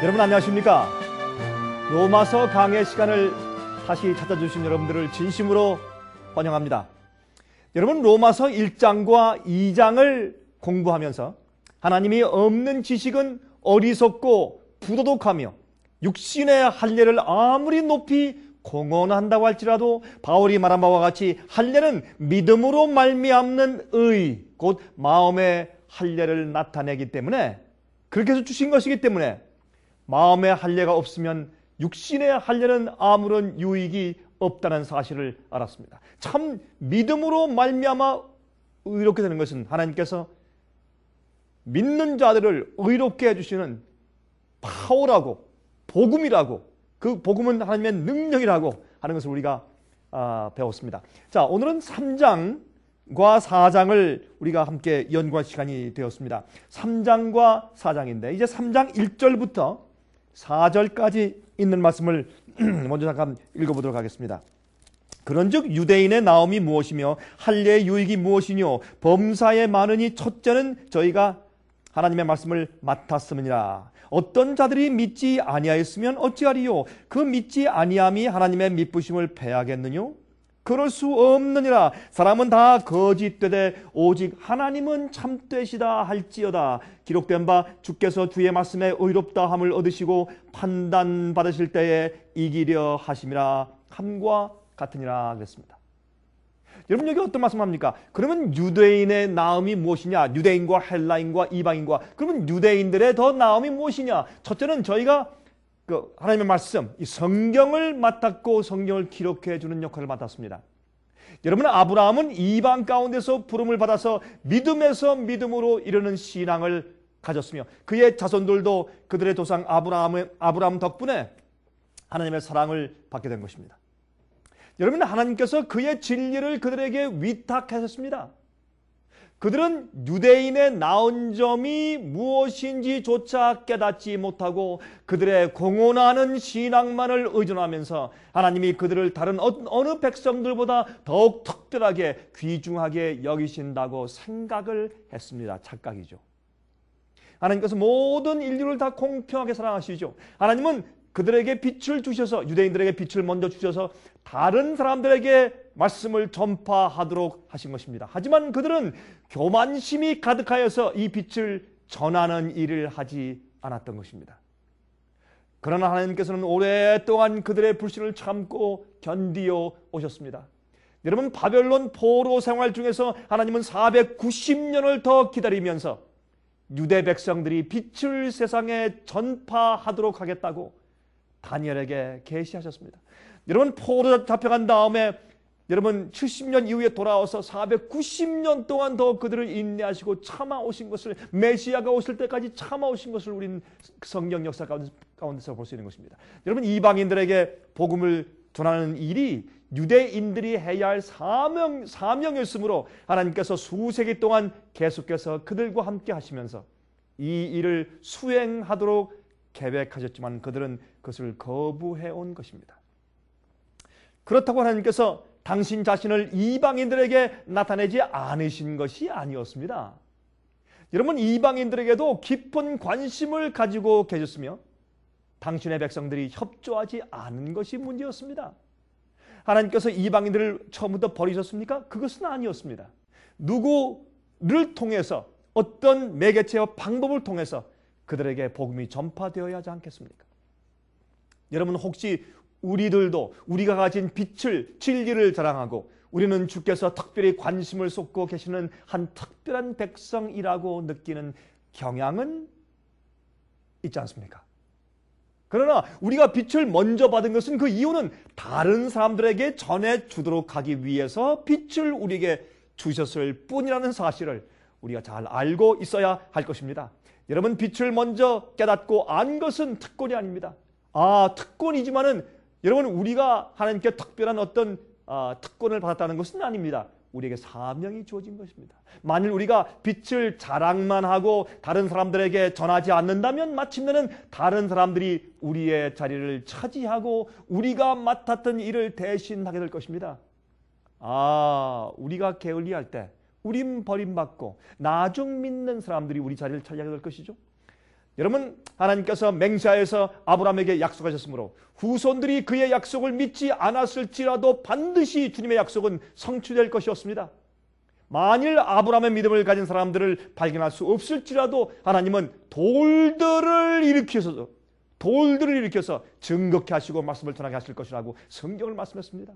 여러분 안녕하십니까? 로마서 강의 시간을 다시 찾아주신 여러분들을 진심으로 환영합니다. 여러분 로마서 1장과 2장을 공부하면서 하나님이 없는 지식은 어리석고 부도덕하며 육신의 할례를 아무리 높이 공언한다고 할지라도 바울이 말한 바와 같이 할례는 믿음으로 말미암는 의, 곧 마음의 할례를 나타내기 때문에 그렇게 해서 주신 것이기 때문에 마음의 할례가 없으면 육신의 할례는 아무런 유익이 없다는 사실을 알았습니다. 참 믿음으로 말미암아 의롭게 되는 것은 하나님께서 믿는 자들을 의롭게 해주시는 파워라고 복음이라고, 그 복음은 하나님의 능력이라고 하는 것을 우리가 배웠습니다. 자, 오늘은 3장과 4장을 우리가 함께 연구할 시간이 되었습니다. 3장과 4장인데 이제 3장 1절부터 4절까지 있는 말씀을 먼저 잠깐 읽어보도록 하겠습니다. 그런즉 유대인의 나옴이 무엇이며 할례의 유익이 무엇이뇨? 범사에 많으니 첫째는 저희가 하나님의 말씀을 맡았음이니라. 어떤 자들이 믿지 아니하였으면 어찌하리요? 그 믿지 아니함이 하나님의 미쁘심을 패하겠느뇨? 그럴 수 없느니라. 사람은 다 거짓되되 오직 하나님은 참되시다 할지어다. 기록된 바 주께서 주의 말씀에 의롭다 함을 얻으시고 판단받으실 때에 이기려 하심이라 함과 같으니라 그랬습니다. 여러분 여기 어떤 말씀합니까? 그러면 유대인의 나음이 무엇이냐? 유대인과 헬라인과 이방인과, 그러면 유대인들의 더 나음이 무엇이냐? 첫째는 저희가 하나님의 말씀, 이 성경을 맡았고 성경을 기록해 주는 역할을 맡았습니다. 여러분 아브라함은 이방 가운데서 부름을 받아서 믿음에서 믿음으로 이르는 신앙을 가졌으며 그의 자손들도 그들의 조상 아브라함 덕분에 하나님의 사랑을 받게 된 것입니다. 여러분 하나님께서 그의 진리를 그들에게 위탁하셨습니다. 그들은 유대인의 나은 점이 무엇인지조차 깨닫지 못하고 그들의 공언하는 신앙만을 의존하면서 하나님이 그들을 다른 어느 백성들보다 더욱 특별하게 귀중하게 여기신다고 생각을 했습니다. 착각이죠. 하나님께서 모든 인류를 다 공평하게 사랑하시죠. 하나님은 그들에게 빛을 주셔서, 유대인들에게 빛을 먼저 주셔서 다른 사람들에게 말씀을 전파하도록 하신 것입니다. 하지만 그들은 교만심이 가득하여서 이 빛을 전하는 일을 하지 않았던 것입니다. 그러나 하나님께서는 오랫동안 그들의 불신을 참고 견디어 오셨습니다. 여러분 바벨론 포로 생활 중에서 하나님은 490년을 더 기다리면서 유대 백성들이 빛을 세상에 전파하도록 하겠다고 다니엘에게 계시하셨습니다. 여러분 포로 잡혀간 다음에 여러분 70년 이후에 돌아와서 490년 동안 더 그들을 인내하시고 참아오신 것을, 메시아가 오실 때까지 참아오신 것을 우리는 성경 역사 가운데서 볼 수 있는 것입니다. 여러분 이방인들에게 복음을 전하는 일이 유대인들이 해야 할 사명이었으므로 하나님께서 수세기 동안 계속해서 그들과 함께 하시면서 이 일을 수행하도록 계획하셨지만 그들은 그것을 거부해온 것입니다. 그렇다고 하나님께서 당신 자신을 이방인들에게 나타내지 않으신 것이 아니었습니다. 여러분 이방인들에게도 깊은 관심을 가지고 계셨으며 당신의 백성들이 협조하지 않은 것이 문제였습니다. 하나님께서 이방인들을 처음부터 버리셨습니까? 그것은 아니었습니다. 누구를 통해서, 어떤 매개체와 방법을 통해서 그들에게 복음이 전파되어야 하지 않겠습니까? 여러분 혹시 우리들도 우리가 가진 빛을, 진리를 자랑하고 우리는 주께서 특별히 관심을 쏟고 계시는 한 특별한 백성이라고 느끼는 경향은 있지 않습니까? 그러나 우리가 빛을 먼저 받은 것은 그 이유는 다른 사람들에게 전해주도록 하기 위해서 빛을 우리에게 주셨을 뿐이라는 사실을 우리가 잘 알고 있어야 할 것입니다. 여러분 빛을 먼저 깨닫고 안 것은 특권이 아닙니다. 특권이지만은 여러분 우리가 하나님께 특별한 어떤 특권을 받았다는 것은 아닙니다. 우리에게 사명이 주어진 것입니다. 만일 우리가 빛을 자랑만 하고 다른 사람들에게 전하지 않는다면 마침내는 다른 사람들이 우리의 자리를 차지하고 우리가 맡았던 일을 대신하게 될 것입니다. 우리가 게을리할 때 우린 버림받고 나중 믿는 사람들이 우리 자리를 차지하게 될 것이죠. 여러분, 하나님께서 맹세하여서 아브라함에게 약속하셨으므로 후손들이 그의 약속을 믿지 않았을지라도 반드시 주님의 약속은 성취될 것이었습니다. 만일 아브라함의 믿음을 가진 사람들을 발견할 수 없을지라도 하나님은 돌들을 일으켜서 증거케 하시고 말씀을 전하게 하실 것이라고 성경을 말씀했습니다.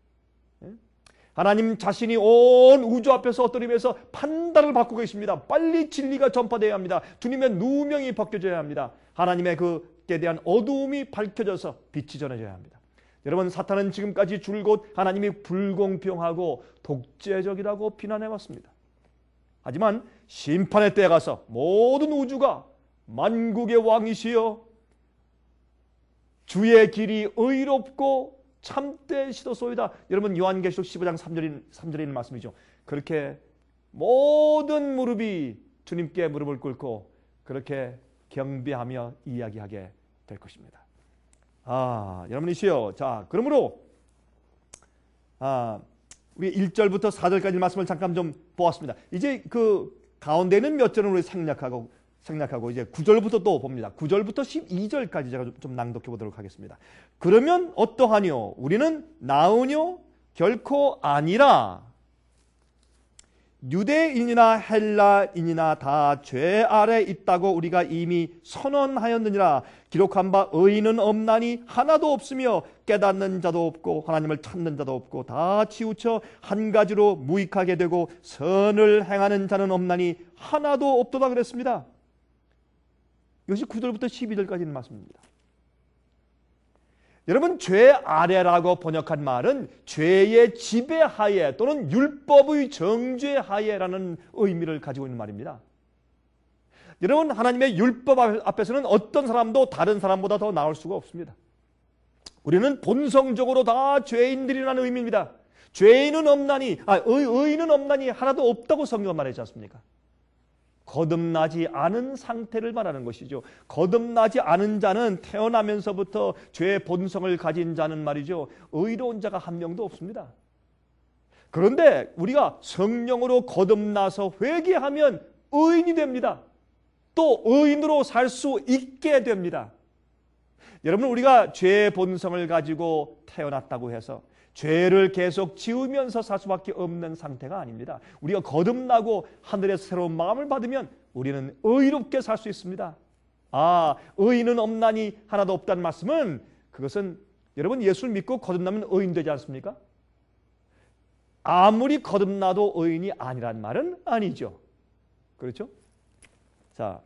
하나님 자신이 온 우주 앞에서 어떤 의미에서 판단을 받고 계십니다. 빨리 진리가 전파되어야 합니다. 주님의 누명이 벗겨져야 합니다. 하나님의 그에 대한 어두움이 밝혀져서 빛이 전해져야 합니다. 여러분, 사탄은 지금까지 줄곧 하나님이 불공평하고 독재적이라고 비난해왔습니다. 하지만 심판의 때에 가서 모든 우주가 만국의 왕이시여 주의 길이 의롭고 참되시도소이다. 여러분, 요한계시록 15장 3절에 있는 말씀이죠. 그렇게 모든 무릎이 주님께 무릎을 꿇고 그렇게 경배하며 이야기하게 될 것입니다. 여러분이시여, 자, 그러므로 우리 1절부터 4절까지 말씀을 잠깐 좀 보았습니다. 이제 그 가운데 있는 몇 절은 우리 생략하고 이제 9절부터 또 봅니다. 9절부터 12절까지 제가 좀 낭독해 보도록 하겠습니다. 그러면 어떠하뇨? 우리는 나으뇨? 결코 아니라 유대인이나 헬라인이나 다 죄 아래 있다고 우리가 이미 선언하였느니라. 기록한 바 의인은 없나니 하나도 없으며 깨닫는 자도 없고 하나님을 찾는 자도 없고 다 치우쳐 한 가지로 무익하게 되고 선을 행하는 자는 없나니 하나도 없도다 그랬습니다. 이것이 9절부터 12절까지 있는 말씀입니다. 여러분, 죄 아래라고 번역한 말은 죄의 지배하에 또는 율법의 정죄하에라는 의미를 가지고 있는 말입니다. 여러분, 하나님의 율법 앞에서는 어떤 사람도 다른 사람보다 더 나을 수가 없습니다. 우리는 본성적으로 다 죄인들이라는 의미입니다. 죄인은 없나니, 의인은 없나니 하나도 없다고 성경은 말하지 않습니까? 거듭나지 않은 상태를 말하는 것이죠. 거듭나지 않은 자는 태어나면서부터 죄의 본성을 가진 자는 말이죠. 의로운 자가 한 명도 없습니다. 그런데 우리가 성령으로 거듭나서 회개하면 의인이 됩니다. 또 의인으로 살 수 있게 됩니다. 여러분, 우리가 죄의 본성을 가지고 태어났다고 해서 죄를 계속 지으면서 살 수밖에 없는 상태가 아닙니다. 우리가 거듭나고 하늘에서 새로운 마음을 받으면 우리는 의롭게 살 수 있습니다. 의인은 없나니 하나도 없다는 말씀은, 그것은 여러분, 예수를 믿고 거듭나면 의인 되지 않습니까? 아무리 거듭나도 의인이 아니란 말은 아니죠. 그렇죠? 자,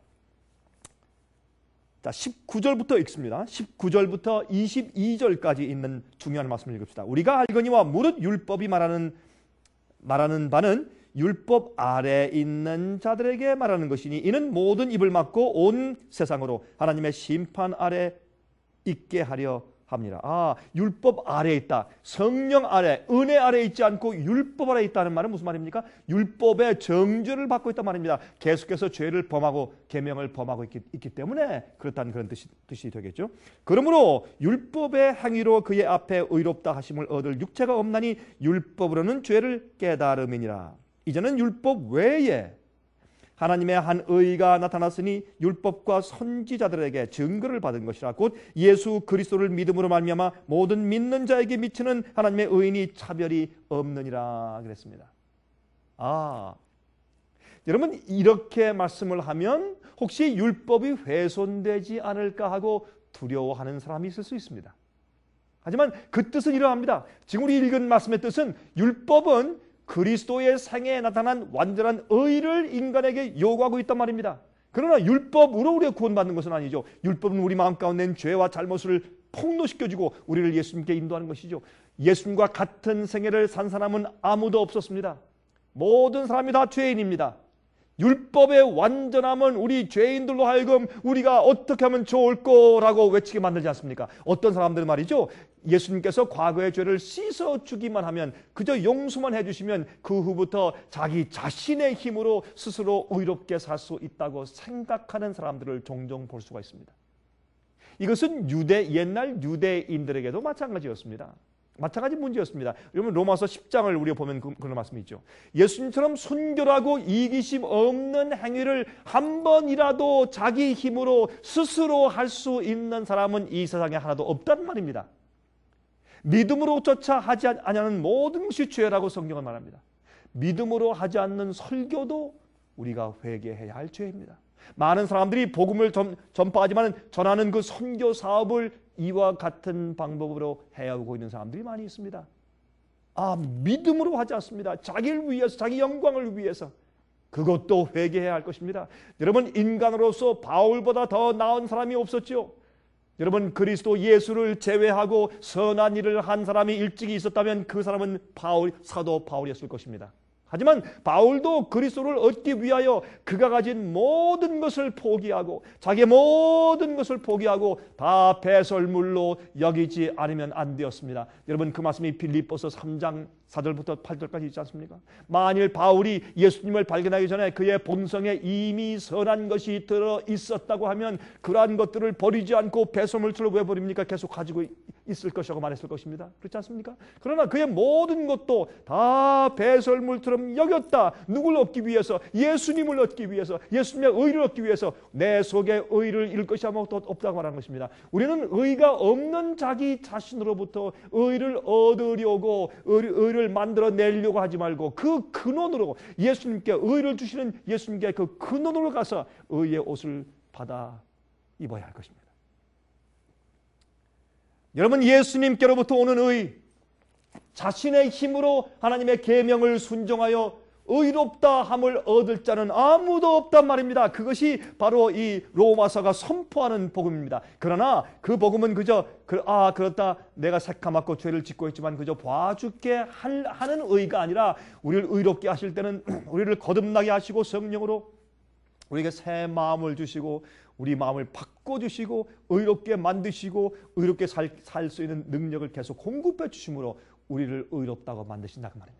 19절부터 읽습니다. 19절부터 22절까지 있는 중요한 말씀을 읽읍시다. 우리가 알거니와 무릇 율법이 말하는 바는 율법 아래 있는 자들에게 말하는 것이니 이는 모든 입을 막고 온 세상으로 하나님의 심판 아래 있게 하려 합니다. 율법 아래에 있다. 성령 아래, 은혜 아래에 있지 않고 율법 아래에 있다는 말은 무슨 말입니까? 율법의 정죄를 받고 있단 말입니다. 계속해서 죄를 범하고 계명을 범하고 있기 때문에 그렇다는 그런 뜻이 되겠죠. 그러므로 율법의 행위로 그의 앞에 의롭다 하심을 얻을 육체가 없나니 율법으로는 죄를 깨달음이니라. 이제는 율법 외에 하나님의 한 의가 나타났으니 율법과 선지자들에게 증거를 받은 것이라. 곧 예수 그리스도를 믿음으로 말미암아 모든 믿는 자에게 미치는 하나님의 의인이 차별이 없느니라 그랬습니다. 여러분, 이렇게 말씀을 하면 혹시 율법이 훼손되지 않을까 하고 두려워하는 사람이 있을 수 있습니다. 하지만 그 뜻은 이러합니다. 지금 우리 읽은 말씀의 뜻은 율법은 그리스도의 생애에 나타난 완전한 의를 인간에게 요구하고 있단 말입니다. 그러나 율법으로 우리가 구원받는 것은 아니죠. 율법은 우리 마음 가운데 있는 죄와 잘못을 폭로시켜주고 우리를 예수님께 인도하는 것이죠. 예수님과 같은 생애를 산 사람은 아무도 없었습니다. 모든 사람이 다 죄인입니다. 율법의 완전함은 우리 죄인들로 하여금 우리가 어떻게 하면 좋을 거라고 외치게 만들지 않습니까? 어떤 사람들은 말이죠, 예수님께서 과거의 죄를 씻어주기만 하면, 그저 용서만 해주시면 그 후부터 자기 자신의 힘으로 스스로 의롭게 살 수 있다고 생각하는 사람들을 종종 볼 수가 있습니다. 이것은 옛날 유대인들에게도 마찬가지였습니다. 마찬가지 문제였습니다. 여러분 로마서 10장을 우리가 보면 그런 말씀이 있죠. 예수님처럼 순결하고 이기심 없는 행위를 한 번이라도 자기 힘으로 스스로 할 수 있는 사람은 이 세상에 하나도 없단 말입니다. 믿음으로조차 하지 않는 모든 것이 죄라고 성경은 말합니다. 믿음으로 하지 않는 설교도 우리가 회개해야 할 죄입니다. 많은 사람들이 복음을 전파하지만 전하는 그 선교 사업을 이와 같은 방법으로 해오고 있는 사람들이 많이 있습니다. 믿음으로 하지 않습니다. 자기를 위해서, 자기 영광을 위해서. 그것도 회개해야 할 것입니다. 여러분 인간으로서 바울보다 더 나은 사람이 없었죠. 여러분 그리스도 예수를 제외하고 선한 일을 한 사람이 일찍이 있었다면 그 사람은 사도 바울이었을 것입니다. 하지만 바울도 그리스도를 얻기 위하여 그가 가진 모든 것을 포기하고 자기의 모든 것을 포기하고 다 배설물로 여기지 않으면 안 되었습니다. 여러분 그 말씀이 빌립보서 3장 4절부터 8절까지 있지 않습니까? 만일 바울이 예수님을 발견하기 전에 그의 본성에 이미 선한 것이 들어 있었다고 하면 그러한 것들을 버리지 않고 배설물처럼 왜 버립니까? 계속 가지고 있을 것이라고 말했을 것입니다. 그렇지 않습니까? 그러나 그의 모든 것도 다 배설물처럼 여겼다. 누굴 얻기 위해서? 예수님을 얻기 위해서, 예수님의 의를 얻기 위해서. 내 속에 의를 잃을 것이 아무것도 없다고 말하는 것입니다. 우리는 의가 없는 자기 자신으로부터 의를 얻으려고 의를 만들어내려고 하지 말고 그 근원으로 예수님께 의를 주시는 예수님께 그 근원으로 가서 의의 옷을 받아 입어야 할 것입니다. 여러분 예수님께로부터 오는 의, 자신의 힘으로 하나님의 계명을 순종하여 의롭다 함을 얻을 자는 아무도 없단 말입니다. 그것이 바로 이 로마서가 선포하는 복음입니다. 그러나 그 복음은 그저 그렇다 내가 새까맣고 죄를 짓고 있지만 그저 봐주게 하는 의가 아니라 우리를 의롭게 하실 때는 우리를 거듭나게 하시고 성령으로 우리에게 새 마음을 주시고 우리 마음을 바꿔주시고 의롭게 만드시고 의롭게 살 수 있는 능력을 계속 공급해 주심으로 우리를 의롭다고 만드신다고 말입니다.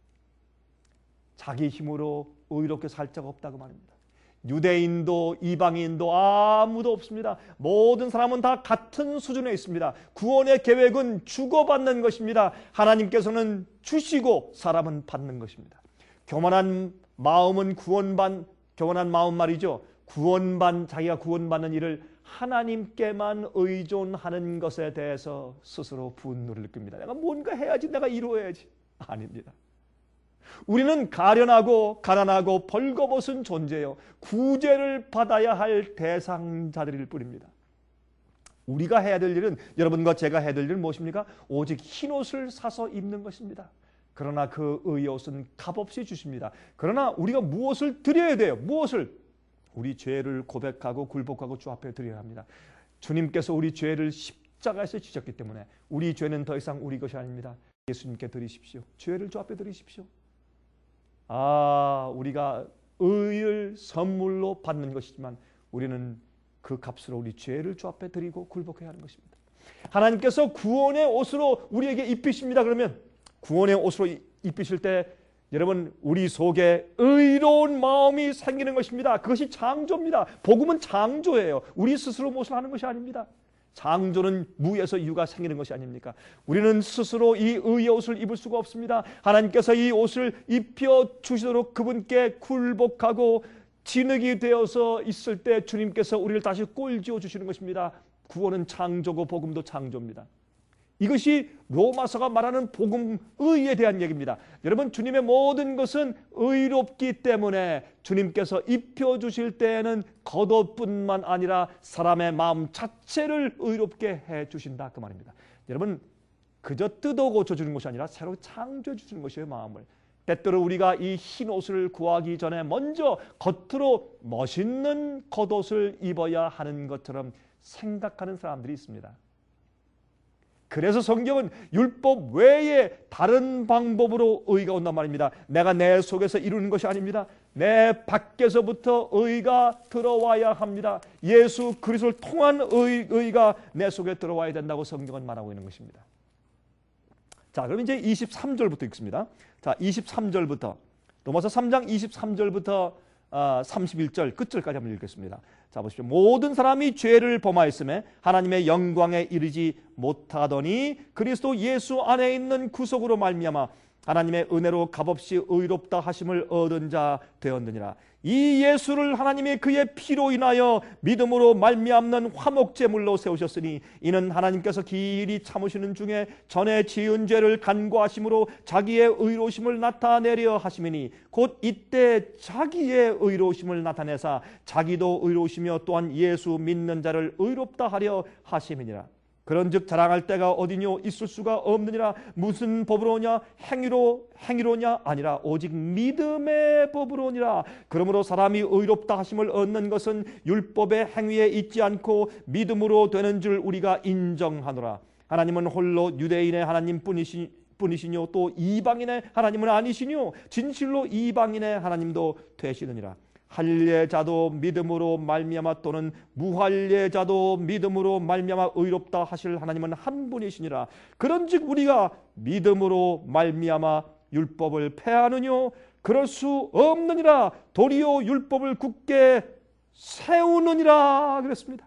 자기 힘으로 의롭게 살 자가 없다고 말입니다. 유대인도 이방인도 아무도 없습니다. 모든 사람은 다 같은 수준에 있습니다. 구원의 계획은 주고받는 것입니다. 하나님께서는 주시고 사람은 받는 것입니다. 교만한 마음은 교만한 마음 말이죠. 자기가 구원받는 일을 하나님께만 의존하는 것에 대해서 스스로 분노를 느낍니다. 내가 뭔가 해야지, 내가 이루어야지. 아닙니다. 우리는 가련하고 가난하고 벌거벗은 존재요. 구제를 받아야 할 대상자들일 뿐입니다. 우리가 해야 될 일은, 여러분과 제가 해야 될 일은 무엇입니까? 오직 흰옷을 사서 입는 것입니다. 그러나 그 의의 옷은 값없이 주십니다. 그러나 우리가 무엇을 드려야 돼요? 무엇을? 우리 죄를 고백하고 굴복하고 주 앞에 드려야 합니다. 주님께서 우리 죄를 십자가에서 지셨기 때문에 우리 죄는 더 이상 우리 것이 아닙니다. 예수님께 드리십시오. 죄를 주 앞에 드리십시오. 우리가 의를 선물로 받는 것이지만 우리는 그 값으로 우리 죄를 주 앞에 드리고 굴복해야 하는 것입니다. 하나님께서 구원의 옷으로 우리에게 입히십니다. 그러면 구원의 옷으로 입히실 때 여러분 우리 속에 의로운 마음이 생기는 것입니다. 그것이 창조입니다. 복음은 창조예요. 우리 스스로 무엇을 하는 것이 아닙니다. 창조는 무에서 유가 생기는 것이 아닙니까? 우리는 스스로 이 의의 옷을 입을 수가 없습니다. 하나님께서 이 옷을 입혀주시도록 그분께 굴복하고 진흙이 되어서 있을 때 주님께서 우리를 다시 꼴지어 주시는 것입니다. 구원은 창조고 복음도 창조입니다. 이것이 로마서가 말하는 복음, 의에 대한 얘기입니다. 여러분 주님의 모든 것은 의롭기 때문에 주님께서 입혀주실 때에는 겉옷뿐만 아니라 사람의 마음 자체를 의롭게 해주신다 그 말입니다. 여러분 그저 뜯어 고쳐주는 것이 아니라 새로 창조해 주시는 것이에요. 마음을. 때때로 우리가 이 흰 옷을 구하기 전에 먼저 겉으로 멋있는 겉옷을 입어야 하는 것처럼 생각하는 사람들이 있습니다. 그래서 성경은 율법 외에 다른 방법으로 의가 온단 말입니다. 내가 내 속에서 이루는 것이 아닙니다. 내 밖에서부터 의가 들어와야 합니다. 예수 그리스도를 통한 의가 내 속에 들어와야 된다고 성경은 말하고 있는 것입니다. 자, 그럼 이제 23절부터 읽습니다. 자, 23절부터 로마서 3장 23절부터 31절 끝절까지 한번 읽겠습니다. 자, 보십시오. 모든 사람이 죄를 범하였음에 하나님의 영광에 이르지 못하더니 그리스도 예수 안에 있는 구속으로 말미암아 하나님의 은혜로 값없이 의롭다 하심을 얻은 자 되었느니라. 이 예수를 하나님이 그의 피로 인하여 믿음으로 말미암는 화목제물로 세우셨으니 이는 하나님께서 길이 참으시는 중에 전에 지은 죄를 간구하심으로 자기의 의로우심을 나타내려 하심이니 곧 이때 자기의 의로우심을 나타내사 자기도 의로우시며 또한 예수 믿는 자를 의롭다 하려 하심이니라. 그런즉 자랑할 때가 어디뇨 있을 수가 없느니라. 무슨 법으로냐 행위로냐 아니라 오직 믿음의 법으로니라. 그러므로 사람이 의롭다 하심을 얻는 것은 율법의 행위에 있지 않고 믿음으로 되는 줄 우리가 인정하노라. 하나님은 홀로 유대인의 하나님 뿐이시뇨 또 이방인의 하나님은 아니시뇨 진실로 이방인의 하나님도 되시느니라. 할례자도 믿음으로 말미암아 또는 무할례자도 믿음으로 말미암아 의롭다 하실 하나님은 한 분이시니라. 그런즉 우리가 믿음으로 말미암아 율법을 폐하느뇨 그럴 수 없느니라. 도리어 율법을 굳게 세우느니라 그랬습니다.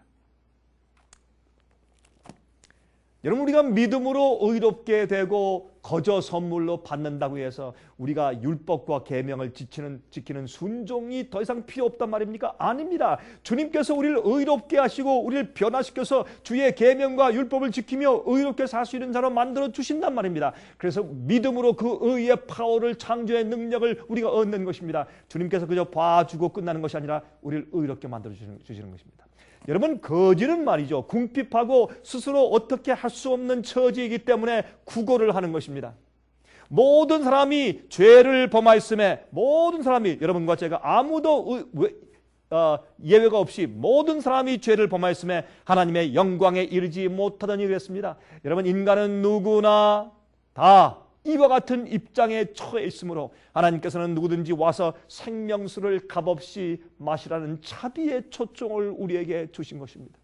여러분, 우리가 믿음으로 의롭게 되고 거저 선물로 받는다고 해서 우리가 율법과 계명을 지키는 순종이 더 이상 필요 없단 말입니까? 아닙니다. 주님께서 우리를 의롭게 하시고 우리를 변화시켜서 주의 계명과 율법을 지키며 의롭게 살 수 있는 자로 만들어 주신단 말입니다. 그래서 믿음으로 그 의의 파워를, 창조의 능력을 우리가 얻는 것입니다. 주님께서 그저 봐주고 끝나는 것이 아니라 우리를 의롭게 만들어 주시는 것입니다. 여러분, 거지는 말이죠, 궁핍하고 스스로 어떻게 할 수 없는 처지이기 때문에 구걸을 하는 것입니다. 모든 사람이 죄를 범하였음에 모든 사람이, 여러분과 제가 아무도 예외가 없이 모든 사람이 죄를 범하였음에 하나님의 영광에 이르지 못하더니 그랬습니다. 여러분, 인간은 누구나 다 이와 같은 입장에 처해 있으므로 하나님께서는 누구든지 와서 생명수를 값없이 마시라는 자비의 초청을 우리에게 주신 것입니다.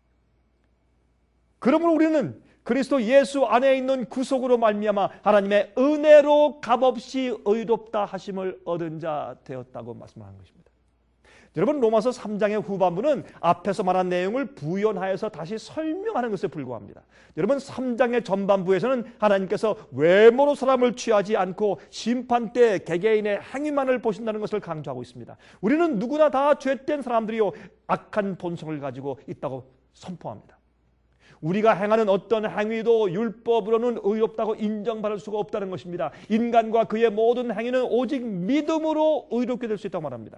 그러므로 우리는 그리스도 예수 안에 있는 구속으로 말미암아 하나님의 은혜로 값없이 의롭다 하심을 얻은 자 되었다고 말씀하는 것입니다. 여러분, 로마서 3장의 후반부는 앞에서 말한 내용을 부연하여서 다시 설명하는 것에 불과합니다. 여러분, 3장의 전반부에서는 하나님께서 외모로 사람을 취하지 않고 심판 때 개개인의 행위만을 보신다는 것을 강조하고 있습니다. 우리는 누구나 다 죄된 사람들이요 악한 본성을 가지고 있다고 선포합니다. 우리가 행하는 어떤 행위도 율법으로는 의롭다고 인정받을 수가 없다는 것입니다. 인간과 그의 모든 행위는 오직 믿음으로 의롭게 될 수 있다고 말합니다.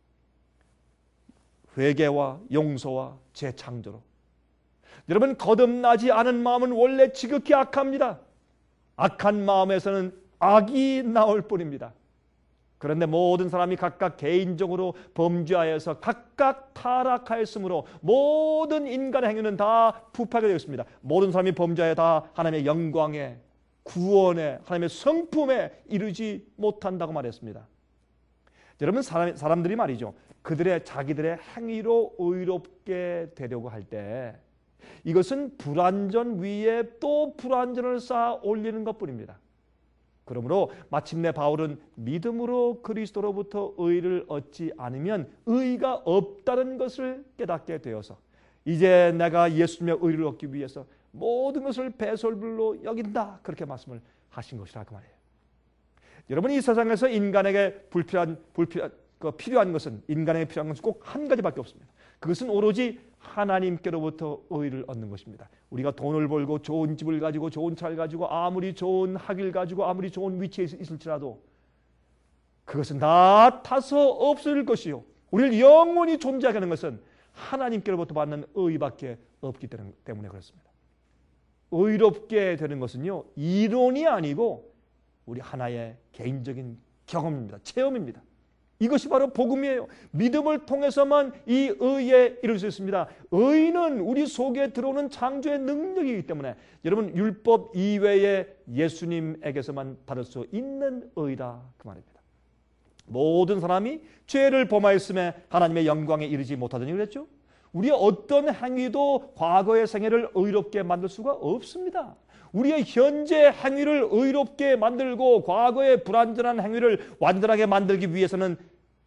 회개와 용서와 재창조로. 여러분, 거듭나지 않은 마음은 원래 지극히 악합니다. 악한 마음에서는 악이 나올 뿐입니다. 그런데 모든 사람이 각각 개인적으로 범죄하여서 각각 타락하였으므로 모든 인간의 행위는 다 부패하게 되었습니다. 모든 사람이 범죄하여 다 하나님의 영광에, 구원에, 하나님의 성품에 이르지 못한다고 말했습니다. 여러분, 사람들이 말이죠, 자기들의 행위로 의롭게 되려고 할 때 이것은 불완전 위에 또 불완전을 쌓아 올리는 것뿐입니다. 그러므로 마침내 바울은 믿음으로 그리스도로부터 의를 얻지 않으면 의가 없다는 것을 깨닫게 되어서 이제 내가 예수님의 의를 얻기 위해서 모든 것을 배설물로 여긴다, 그렇게 말씀을 하신 것이라 그 말이에요. 여러분, 이 세상에서 인간에게 필요한 것은, 인간에게 필요한 것은 꼭 한 가지밖에 없습니다. 그것은 오로지 하나님께로부터 의를 얻는 것입니다. 우리가 돈을 벌고 좋은 집을 가지고 좋은 차를 가지고 아무리 좋은 학위를 가지고 아무리 좋은 위치에 있을지라도 그것은 다 타서 없을 것이요, 우리를 영원히 존재하게 하는 것은 하나님께로부터 받는 의밖에 없기 때문에 그렇습니다. 의롭게 되는 것은요, 이론이 아니고 우리 하나의 개인적인 경험입니다. 체험입니다. 이것이 바로 복음이에요. 믿음을 통해서만 이 의에 이룰 수 있습니다. 의는 우리 속에 들어오는 창조의 능력이기 때문에 여러분, 율법 이외에 예수님에게서만 받을 수 있는 의다, 그 말입니다. 모든 사람이 죄를 범하였음에 하나님의 영광에 이르지 못하더니 그랬죠. 우리의 어떤 행위도 과거의 생애를 의롭게 만들 수가 없습니다. 우리의 현재 행위를 의롭게 만들고 과거의 불완전한 행위를 완전하게 만들기 위해서는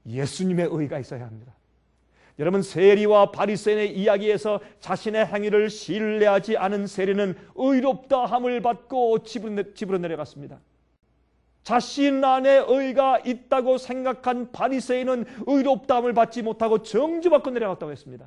예수님의 의가 있어야 합니다. 여러분, 세리와 바리새인의 이야기에서 자신의 행위를 신뢰하지 않은 세리는 의롭다함을 받고 집으로 내려갔습니다. 자신 안에 의가 있다고 생각한 바리새인은 의롭다함을 받지 못하고 정죄받고 내려갔다고 했습니다.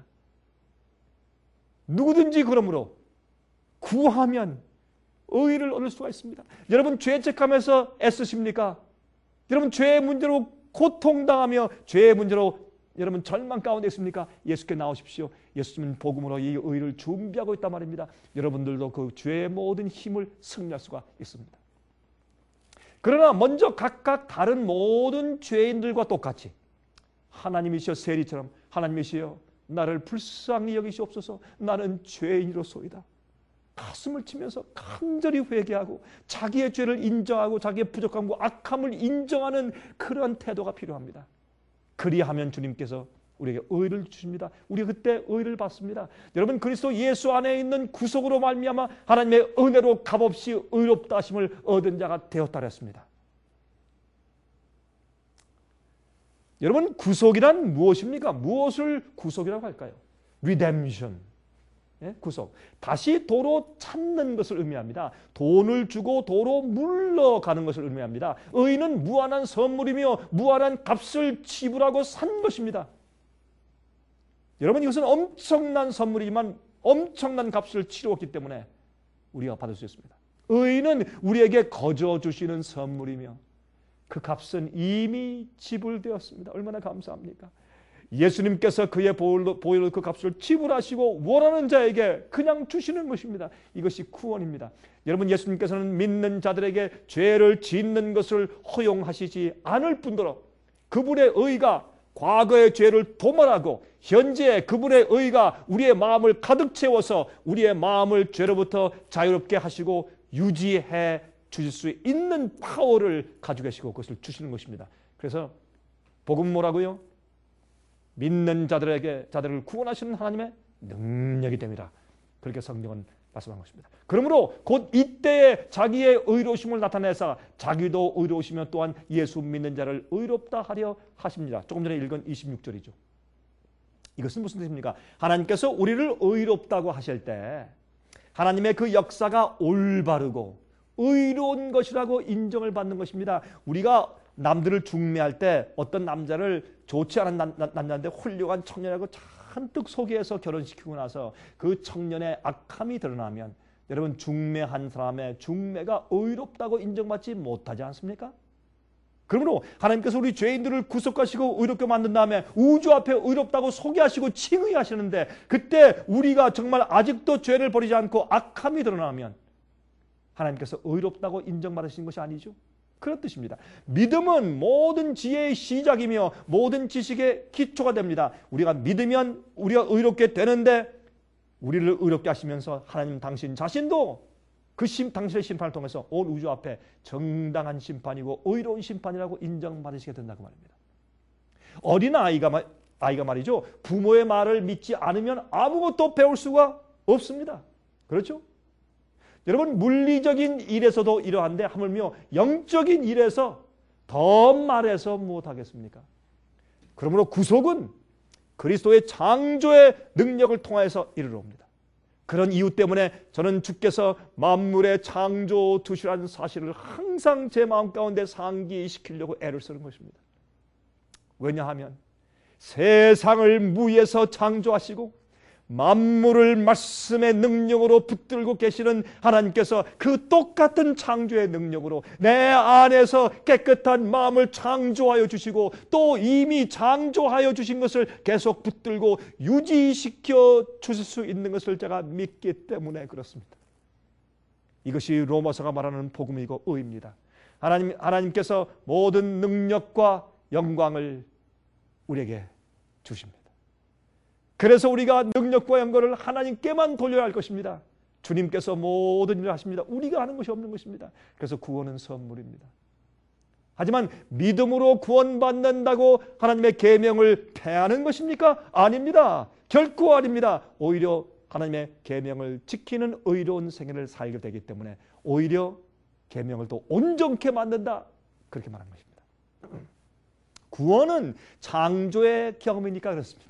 누구든지 그러므로 구하면 의를 얻을 수가 있습니다. 여러분, 죄책감에서 애쓰십니까? 여러분, 죄의 문제로 고통당하며 죄의 문제로 여러분 절망 가운데 있습니까? 예수께 나오십시오. 예수님은 복음으로 이 의를 준비하고 있단 말입니다. 여러분들도 그 죄의 모든 힘을 승리할 수가 있습니다. 그러나 먼저 각각 다른 모든 죄인들과 똑같이 하나님이시여 세리처럼 하나님이시여 나를 불쌍히 여기시옵소서. 나는 죄인이로소이다. 가슴을 치면서 간절히 회개하고 자기의 죄를 인정하고 자기의 부족함과 악함을 인정하는 그런 태도가 필요합니다. 그리하면 주님께서 우리에게 의를 주십니다. 우리가 그때 의를 받습니다. 여러분, 그리스도 예수 안에 있는 구속으로 말미암아 하나님의 은혜로 값없이 의롭다 하심을 얻은 자가 되었다 했습니다. 여러분, 구속이란 무엇입니까? 무엇을 구속이라고 할까요? Redemption, 구속. 다시 도로 찾는 것을 의미합니다. 돈을 주고 도로 물러가는 것을 의미합니다. 의는 무한한 선물이며 무한한 값을 지불하고 산 것입니다. 여러분, 이것은 엄청난 선물이지만 엄청난 값을 치루었기 때문에 우리가 받을 수 있습니다. 의는 우리에게 거저 주시는 선물이며 그 값은 이미 지불되었습니다. 얼마나 감사합니까? 예수님께서 그의 보혈로 그 값을 지불하시고 원하는 자에게 그냥 주시는 것입니다. 이것이 구원입니다. 여러분, 예수님께서는 믿는 자들에게 죄를 짓는 것을 허용하시지 않을 뿐더러 그분의 의가 과거의 죄를 도말하고 현재 그분의 의가 우리의 마음을 가득 채워서 우리의 마음을 죄로부터 자유롭게 하시고 유지해 주실 수 있는 파워를 가지고 계시고 그것을 주시는 것입니다. 그래서 복음 뭐라고요? 믿는 자들을 구원하시는 하나님의 능력이 됩니다. 그렇게 성경은 말씀한 것입니다. 그러므로 곧 이때에 자기의 의로우심을 나타내사 자기도 의로우시며 또한 예수 믿는 자를 의롭다 하려 하십니다. 조금 전에 읽은 26절이죠. 이것은 무슨 뜻입니까? 하나님께서 우리를 의롭다고 하실 때 하나님의 그 역사가 올바르고 의로운 것이라고 인정을 받는 것입니다. 우리가 남들을 중매할 때 어떤 남자를 좋지 않은 남자인데 훌륭한 청년하고 잔뜩 소개해서 결혼시키고 나서 그 청년의 악함이 드러나면 여러분, 중매한 사람의 중매가 의롭다고 인정받지 못하지 않습니까? 그러므로 하나님께서 우리 죄인들을 구속하시고 의롭게 만든 다음에 우주 앞에 의롭다고 소개하시고 칭의하시는데 그때 우리가 정말 아직도 죄를 버리지 않고 악함이 드러나면 하나님께서 의롭다고 인정받으시는 것이 아니죠. 그런 뜻입니다. 믿음은 모든 지혜의 시작이며 모든 지식의 기초가 됩니다. 우리가 믿으면 우리가 의롭게 되는데 우리를 의롭게 하시면서 하나님 당신 자신도 당신의 심판을 통해서 온 우주 앞에 정당한 심판이고 의로운 심판이라고 인정받으시게 된다고 말입니다. 어린 아이가 말이죠. 부모의 말을 믿지 않으면 아무것도 배울 수가 없습니다. 그렇죠? 여러분, 물리적인 일에서도 이러한데 하물며 영적인 일에서 더 말해서 무엇하겠습니까? 그러므로 구속은 그리스도의 창조의 능력을 통해서 이르러옵니다. 그런 이유 때문에 저는 주께서 만물의 창조 두시라는 사실을 항상 제 마음 가운데 상기시키려고 애를 쓰는 것입니다. 왜냐하면 세상을 무에서 창조하시고 만물을 말씀의 능력으로 붙들고 계시는 하나님께서 그 똑같은 창조의 능력으로 내 안에서 깨끗한 마음을 창조하여 주시고 또 이미 창조하여 주신 것을 계속 붙들고 유지시켜 주실 수 있는 것을 제가 믿기 때문에 그렇습니다. 이것이 로마서가 말하는 복음이고 의입니다. 하나님께서 모든 능력과 영광을 우리에게 주십니다. 그래서 우리가 능력과 영광을 하나님께만 돌려야 할 것입니다. 주님께서 모든 일을 하십니다. 우리가 하는 것이 없는 것입니다. 그래서 구원은 선물입니다. 하지만 믿음으로 구원받는다고 하나님의 계명을 폐하는 것입니까? 아닙니다. 결코 아닙니다. 오히려 하나님의 계명을 지키는 의로운 생애를 살게 되기 때문에 오히려 계명을 더 온전케 만든다. 그렇게 말하는 것입니다. 구원은 창조의 경험이니까 그렇습니다.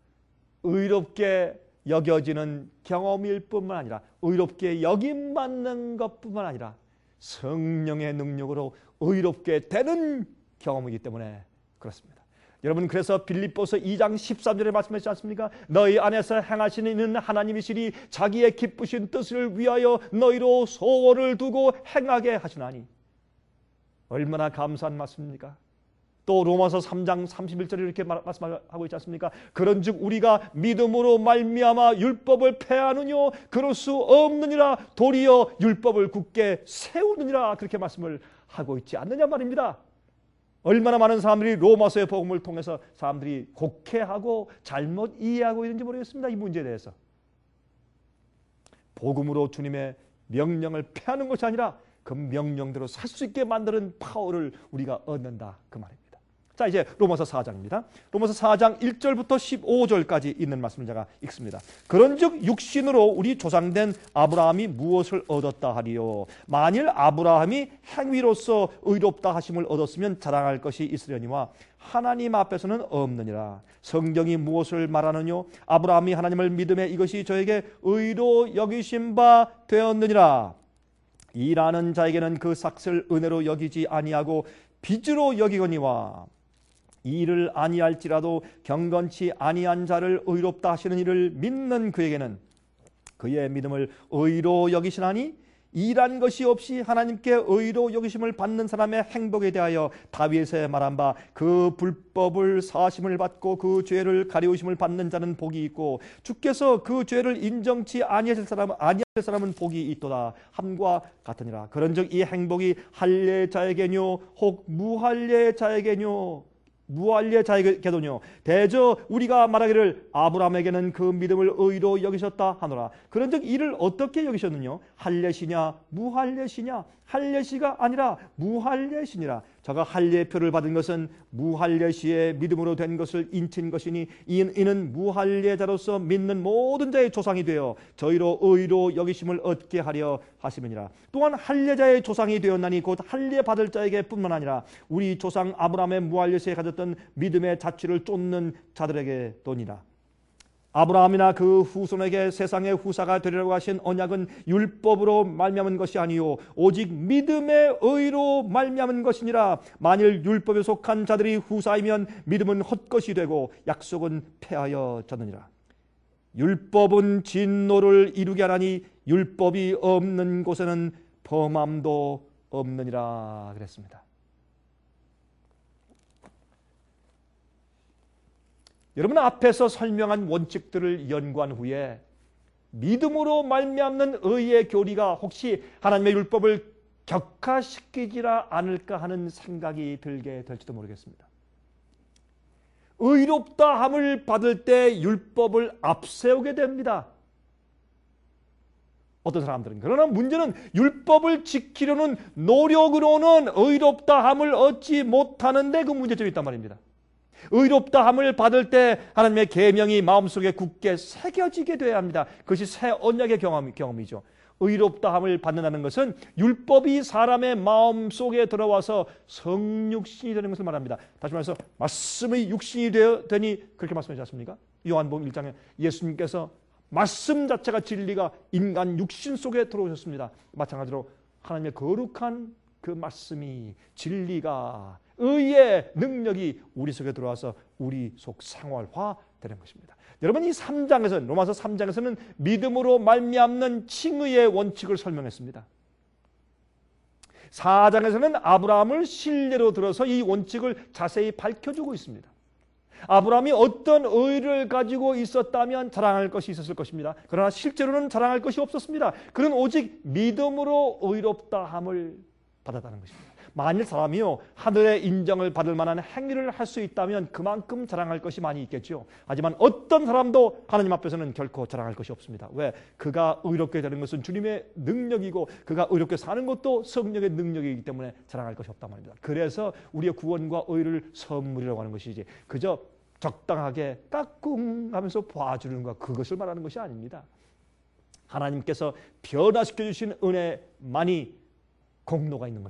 의롭게 여겨지는 경험일 뿐만 아니라 의롭게 여김받는 것뿐만 아니라 성령의 능력으로 의롭게 되는 경험이기 때문에 그렇습니다. 여러분, 그래서 빌립보서 2장 13절에 말씀하시지 않습니까? 너희 안에서 행하시는 이는 하나님이시니 자기의 기쁘신 뜻을 위하여 너희로 소원을 두고 행하게 하시나니. 얼마나 감사한 말씀입니까? 또 로마서 3장 31절에 이렇게 말씀하고 있지 않습니까? 그런즉 우리가 믿음으로 말미암아 율법을 폐하느뇨 그럴 수 없느니라 도리어 율법을 굳게 세우느니라, 그렇게 말씀을 하고 있지 않느냐 말입니다. 얼마나 많은 사람들이 로마서의 복음을 통해서 사람들이 곡해하고 잘못 이해하고 있는지 모르겠습니다. 이 문제에 대해서. 복음으로 주님의 명령을 폐하는 것이 아니라 그 명령대로 살 수 있게 만드는 파워를 우리가 얻는다, 그 말입니다. 자, 이제 로마서 4장입니다. 로마서 4장 1절부터 15절까지 있는 말씀을 제가 읽습니다. 그런즉 육신으로 우리 조상된 아브라함이 무엇을 얻었다 하리요? 만일 아브라함이 행위로서 의롭다 하심을 얻었으면 자랑할 것이 있으려니와 하나님 앞에서는 없느니라. 성경이 무엇을 말하느뇨? 아브라함이 하나님을 믿음에 이것이 저에게 의로 여기신 바 되었느니라. 일하는 자에게는 그 삭을 은혜로 여기지 아니하고 빚으로 여기거니와 일을 아니할지라도 경건치 아니한 자를 의롭다 하시는 이를 믿는 그에게는 그의 믿음을 의로 여기시나니 일한 것이 없이 하나님께 의로 여기심을 받는 사람의 행복에 대하여 다윗의 말한 바 그 불법을 사심을 받고 그 죄를 가리우심을 받는 자는 복이 있고 주께서 그 죄를 인정치 아니하실 사람은 복이 있도다 함과 같으니라. 그런즉 이 행복이 할례자에게뇨 혹 무할례자에게뇨 무할례자에게도뇨 대저 우리가 말하기를 아브라함에게는 그 믿음을 의로 여기셨다 하노라. 그런즉 이를 어떻게 여기셨느냐? 할례시냐 무할례시냐? 할례시가 아니라 무할례시니라. 저가 할례표를 받은 것은 무할례시의 믿음으로 된 것을 인친 것이니 이는 무할례자로서 믿는 모든 자의 조상이 되어 저희로 의로 여기심을 얻게 하려 하심이니라. 또한 할례자의 조상이 되었나니 곧 할례 받을 자에게 뿐만 아니라 우리 조상 아브라함의 무할례시에 가졌던 믿음의 자취를 쫓는 자들에게 도니라. 아브라함이나 그 후손에게 세상의 후사가 되리라고 하신 언약은 율법으로 말미암은 것이 아니요 오직 믿음의 의로 말미암은 것이니라. 만일 율법에 속한 자들이 후사이면 믿음은 헛것이 되고 약속은 폐하여졌느니라. 율법은 진노를 이루게 하나니 율법이 없는 곳에는 범함도 없느니라 그랬습니다. 여러분, 앞에서 설명한 원칙들을 연구한 후에 믿음으로 말미암는 의의 교리가 혹시 하나님의 율법을 격화시키지라 않을까 하는 생각이 들게 될지도 모르겠습니다. 의롭다함을 받을 때 율법을 앞세우게 됩니다. 어떤 사람들은. 그러나 문제는 율법을 지키려는 노력으로는 의롭다함을 얻지 못하는데 그 문제점이 있단 말입니다. 의롭다함을 받을 때 하나님의 계명이 마음속에 굳게 새겨지게 되어야 합니다. 그것이 새 언약의 경험이죠. 의롭다함을 받는다는 것은 율법이 사람의 마음속에 들어와서 성육신이 되는 것을 말합니다. 다시 말해서 말씀의 육신이 되니 그렇게 말씀하지 않습니까? 요한복음 1장에 예수님께서 말씀 자체가 진리가 인간 육신 속에 들어오셨습니다. 마찬가지로 하나님의 거룩한 그 말씀이 진리가 의의 능력이 우리 속에 들어와서 우리 속 생활화되는 것입니다. 여러분, 이 3장에서는 로마서 3장에서는 믿음으로 말미암는 칭의의 원칙을 설명했습니다. 4장에서는 아브라함을 신뢰로 들어서 이 원칙을 자세히 밝혀주고 있습니다. 아브라함이 어떤 의를 가지고 있었다면 자랑할 것이 있었을 것입니다. 그러나 실제로는 자랑할 것이 없었습니다. 그는 오직 믿음으로 의롭다함을 받았다는 것입니다. 만일 사람이요 하늘의 인정을 받을 만한 행위를 할 수 있다면 그만큼 자랑할 것이 많이 있겠죠. 하지만 어떤 사람도 하나님 앞에서는 결코 자랑할 것이 없습니다. 왜? 그가 의롭게 되는 것은 주님의 능력이고 그가 의롭게 사는 것도 성령의 능력이기 때문에 자랑할 것이 없단 말입니다. 그래서 우리의 구원과 의를 선물이라고 하는 것이지 그저 적당하게 까꿍 하면서 봐주는 것, 그것을 말하는 것이 아닙니다. 하나님께서 변화시켜 주신 은혜만이 공로가 있는 것입니다.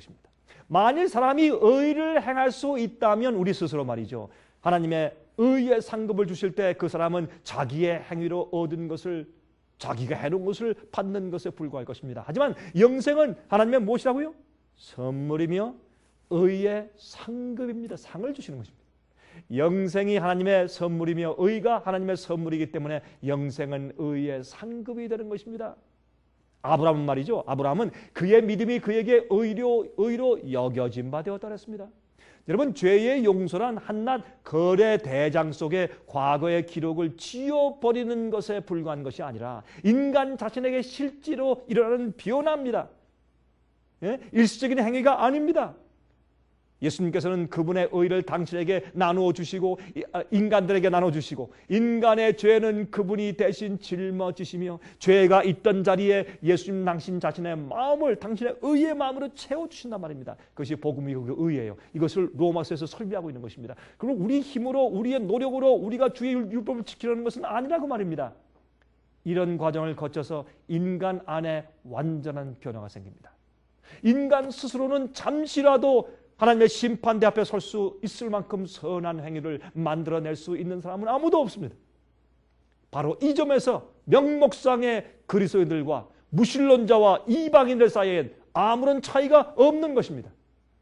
만일 사람이 의를 행할 수 있다면 우리 스스로 말이죠. 하나님의 의의 상급을 주실 때 그 사람은 자기의 행위로 얻은 것을, 자기가 해놓은 것을 받는 것에 불과할 것입니다. 하지만 영생은 하나님의 무엇이라고요? 선물이며 의의 상급입니다. 상을 주시는 것입니다. 영생이 하나님의 선물이며 의가 하나님의 선물이기 때문에 영생은 의의 상급이 되는 것입니다. 아브라함은 말이죠. 아브라함은 그의 믿음이 그에게 의로 여겨진 바 되었다 그랬습니다. 여러분, 죄의 용서란 한낱 거래 대장 속에 과거의 기록을 지워버리는 것에 불과한 것이 아니라 인간 자신에게 실제로 일어나는 변화입니다. 예? 일시적인 행위가 아닙니다. 예수님께서는 그분의 의를 당신에게 나누어 주시고 인간들에게 나눠 주시고 인간의 죄는 그분이 대신 짊어지시며 죄가 있던 자리에 예수님 당신 자신의 마음을 당신의 의의 마음으로 채워주신단 말입니다. 그것이 복음이고 그 의예요. 이것을 로마서에서 설명하고 있는 것입니다. 그럼 우리 힘으로 우리의 노력으로 우리가 주의 율법을 지키려는 것은 아니라고 말입니다. 이런 과정을 거쳐서 인간 안에 완전한 변화가 생깁니다. 인간 스스로는 잠시라도 하나님의 심판대 앞에 설 수 있을 만큼 선한 행위를 만들어낼 수 있는 사람은 아무도 없습니다. 바로 이 점에서 명목상의 그리스도인들과 무신론자와 이방인들 사이엔 아무런 차이가 없는 것입니다.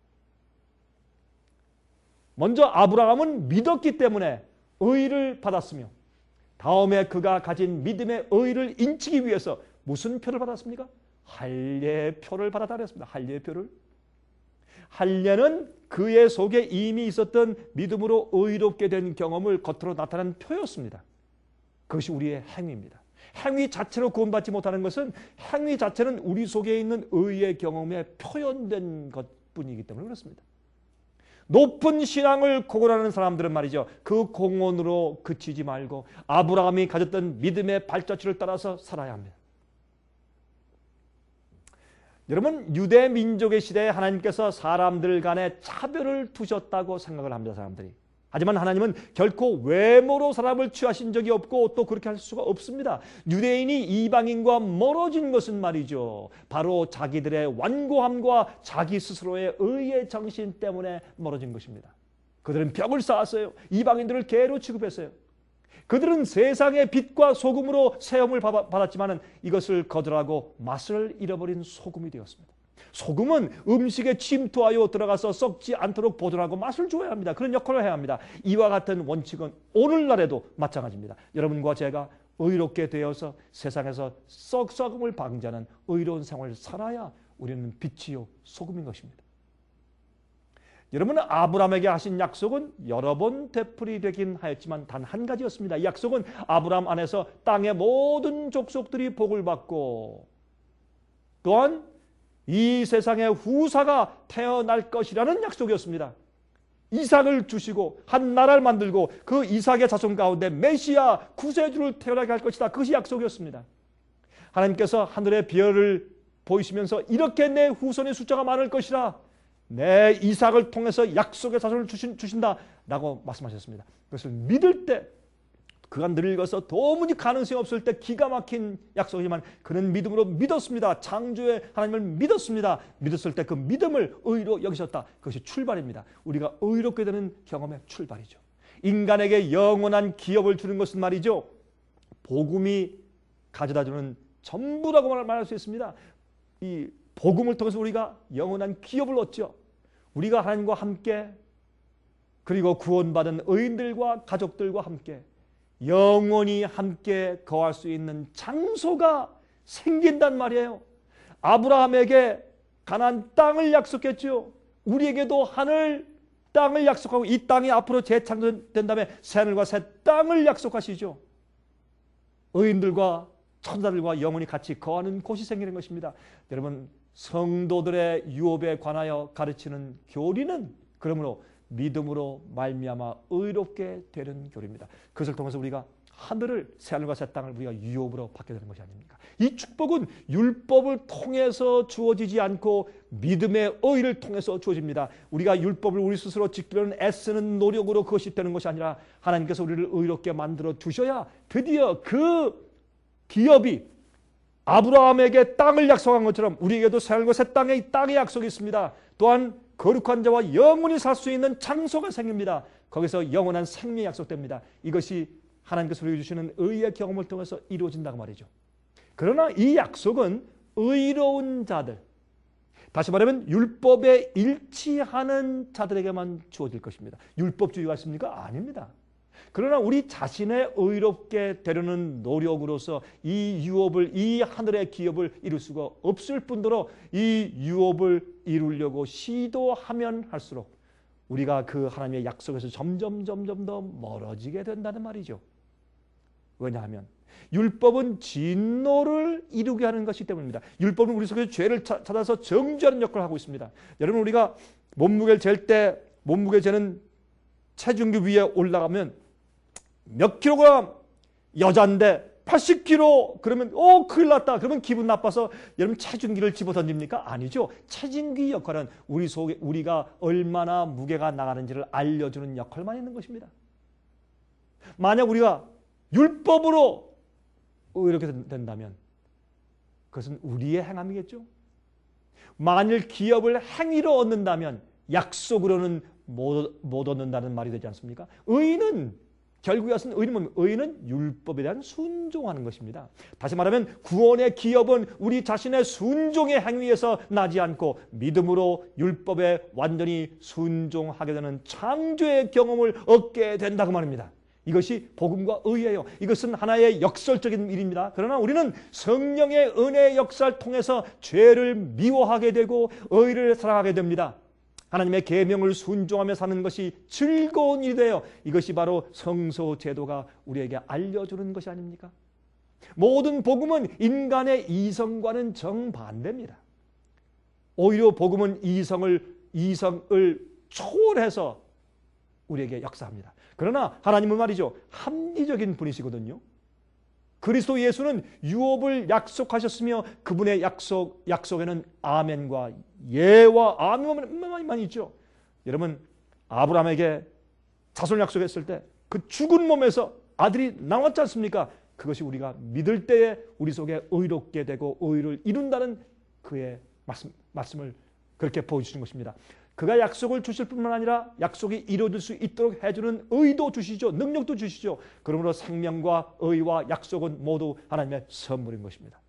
먼저 아브라함은 믿었기 때문에 의를 받았으며 다음에 그가 가진 믿음의 의를 인치기 위해서 무슨 표를 받았습니까? 할례표를 받았다 그랬습니다. 할례표를. 할례는 그의 속에 이미 있었던 믿음으로 의롭게 된 경험을 겉으로 나타낸 표였습니다. 그것이 우리의 행위입니다. 행위 자체로 구원받지 못하는 것은 행위 자체는 우리 속에 있는 의의 경험에 표현된 것뿐이기 때문에 그렇습니다. 높은 신앙을 공언하는 사람들은 말이죠. 그 공언으로 그치지 말고 아브라함이 가졌던 믿음의 발자취를 따라서 살아야 합니다. 여러분, 유대 민족의 시대에 하나님께서 사람들 간에 차별을 두셨다고 생각을 합니다. 사람들이. 하지만 하나님은 결코 외모로 사람을 취하신 적이 없고 또 그렇게 할 수가 없습니다. 유대인이 이방인과 멀어진 것은 말이죠. 바로 자기들의 완고함과 자기 스스로의 의의 정신 때문에 멀어진 것입니다. 그들은 벽을 쌓았어요. 이방인들을 개로 취급했어요. 그들은 세상의 빛과 소금으로 세움을 받았지만 이것을 거절하고 맛을 잃어버린 소금이 되었습니다. 소금은 음식에 침투하여 들어가서 썩지 않도록 보존하고 맛을 줘야 합니다. 그런 역할을 해야 합니다. 이와 같은 원칙은 오늘날에도 마찬가지입니다. 여러분과 제가 의롭게 되어서 세상에서 썩음을 방지하는 의로운 생활을 살아야 우리는 빛이요 소금인 것입니다. 여러분, 아브라함에게 하신 약속은 여러 번 되풀이 되긴 하였지만 단 한 가지였습니다. 이 약속은 아브라함 안에서 땅의 모든 족속들이 복을 받고 또한 이 세상의 후사가 태어날 것이라는 약속이었습니다. 이삭을 주시고 한 나라를 만들고 그 이삭의 자손 가운데 메시아 구세주를 태어나게 할 것이다. 그것이 약속이었습니다. 하나님께서 하늘의 별을 보이시면서 이렇게 내 후손의 숫자가 많을 것이라 내 이삭을 통해서 약속의 자손을 주신다라고 말씀하셨습니다. 그것을 믿을 때 그가 늙어서 도무지 가능성이 없을 때 기가 막힌 약속이지만 그는 믿음으로 믿었습니다. 창조의 하나님을 믿었습니다. 믿었을 때 그 믿음을 의로 여기셨다. 그것이 출발입니다. 우리가 의롭게 되는 경험의 출발이죠. 인간에게 영원한 기업을 주는 것은 말이죠. 복음이 가져다주는 전부라고 말할 수 있습니다. 이 복음을 통해서 우리가 영원한 기업을 얻죠. 우리가 하나님과 함께 그리고 구원받은 의인들과 가족들과 함께 영원히 함께 거할 수 있는 장소가 생긴단 말이에요. 아브라함에게 가나안 땅을 약속했죠. 우리에게도 하늘 땅을 약속하고 이 땅이 앞으로 재창조된 다음에 새하늘과 새 땅을 약속하시죠. 의인들과 천사들과 영원히 같이 거하는 곳이 생기는 것입니다. 여러분, 성도들의 유업에 관하여 가르치는 교리는 그러므로 믿음으로 말미암아 의롭게 되는 교리입니다. 그것을 통해서 우리가 하늘을 새하늘과 새 땅을 우리가 유업으로 받게 되는 것이 아닙니까? 이 축복은 율법을 통해서 주어지지 않고 믿음의 의를 통해서 주어집니다. 우리가 율법을 우리 스스로 지키려는 애쓰는 노력으로 그것이 되는 것이 아니라 하나님께서 우리를 의롭게 만들어 주셔야 드디어 그 기업이 아브라함에게 땅을 약속한 것처럼 우리에게도 새하늘과 새 땅의 약속이 있습니다. 또한 거룩한 자와 영원히 살 수 있는 장소가 생깁니다. 거기서 영원한 생명이 약속됩니다. 이것이 하나님께서 우리에게 주시는 의의 경험을 통해서 이루어진다고 말이죠. 그러나 이 약속은 의로운 자들, 다시 말하면 율법에 일치하는 자들에게만 주어질 것입니다. 율법주의가 있습니까? 아닙니다. 그러나 우리 자신의 의롭게 되려는 노력으로서 이 유업을, 이 하늘의 기업을 이룰 수가 없을 뿐더러 이 유업을 이루려고 시도하면 할수록 우리가 그 하나님의 약속에서 점점 더 멀어지게 된다는 말이죠. 왜냐하면 율법은 진노를 이루게 하는 것이기 때문입니다. 율법은 우리 속에 죄를 찾아서 정죄하는 역할을 하고 있습니다. 여러분, 우리가 몸무게를 잴 때 몸무게 재는 체중기 위에 올라가면 몇 킬로그램, 여자인데 80kg 그러면 큰일 났다. 그러면 기분 나빠서 여러분 체중기를 집어던집니까? 아니죠. 체중기 역할은 우리 속에 우리가 얼마나 무게가 나가는지를 알려주는 역할만 있는 것입니다. 만약 우리가 율법으로 이렇게 된다면 그것은 우리의 행함이겠죠. 만일 기업을 행위로 얻는다면 약속으로는 못 얻는다는 말이 되지 않습니까? 의인은 결국에 와서는 의인은 율법에 대한 순종하는 것입니다. 다시 말하면 구원의 기업은 우리 자신의 순종의 행위에서 나지 않고 믿음으로 율법에 완전히 순종하게 되는 창조의 경험을 얻게 된다고 말입니다. 이것이 복음과 의예요. 이것은 하나의 역설적인 일입니다. 그러나 우리는 성령의 은혜의 역사를 통해서 죄를 미워하게 되고 의를 사랑하게 됩니다. 하나님의 계명을 순종하며 사는 것이 즐거운 일이 돼요. 이것이 바로 성소 제도가 우리에게 알려주는 것이 아닙니까? 모든 복음은 인간의 이성과는 정반대입니다. 오히려 복음은 이성을 초월해서 우리에게 역사합니다. 그러나 하나님은 말이죠, 합리적인 분이시거든요. 그리스도 예수는 유업을 약속하셨으며 그분의 약속에는 아멘과 예와 아멘만 있죠. 여러분, 아브라함에게 자손 약속했을 때 그 죽은 몸에서 아들이 나왔지 않습니까? 그것이 우리가 믿을 때에 우리 속에 의롭게 되고 의를 이룬다는 그의 말씀을 그렇게 보여주시는 것입니다. 그가 약속을 주실 뿐만 아니라 약속이 이루어질 수 있도록 해주는 의도 주시죠. 능력도 주시죠. 그러므로 생명과 의와 약속은 모두 하나님의 선물인 것입니다.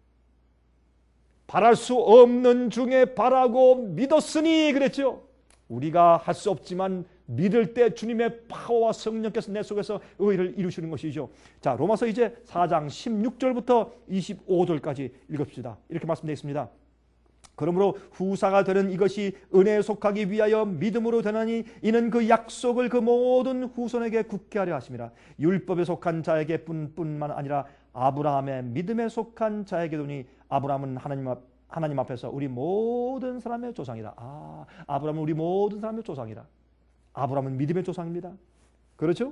바랄 수 없는 중에 바라고 믿었으니 그랬죠. 우리가 할 수 없지만 믿을 때 주님의 파워와 성령께서 내 속에서 의를 이루시는 것이죠. 자, 로마서 이제 4장 16절부터 25절까지 읽읍시다. 이렇게 말씀되어 있습니다. 그러므로 후사가 되는 이것이 은혜에 속하기 위하여 믿음으로 되나니 이는 그 약속을 그 모든 후손에게 굳게 하려 하심이라. 율법에 속한 자에게 뿐만 아니라 아브라함의 믿음에 속한 자에게도니 아브라함은 하나님 앞에서 우리 모든 사람의 조상이라. 아브라함은 우리 모든 사람의 조상이라. 아브라함은 믿음의 조상입니다. 그렇죠?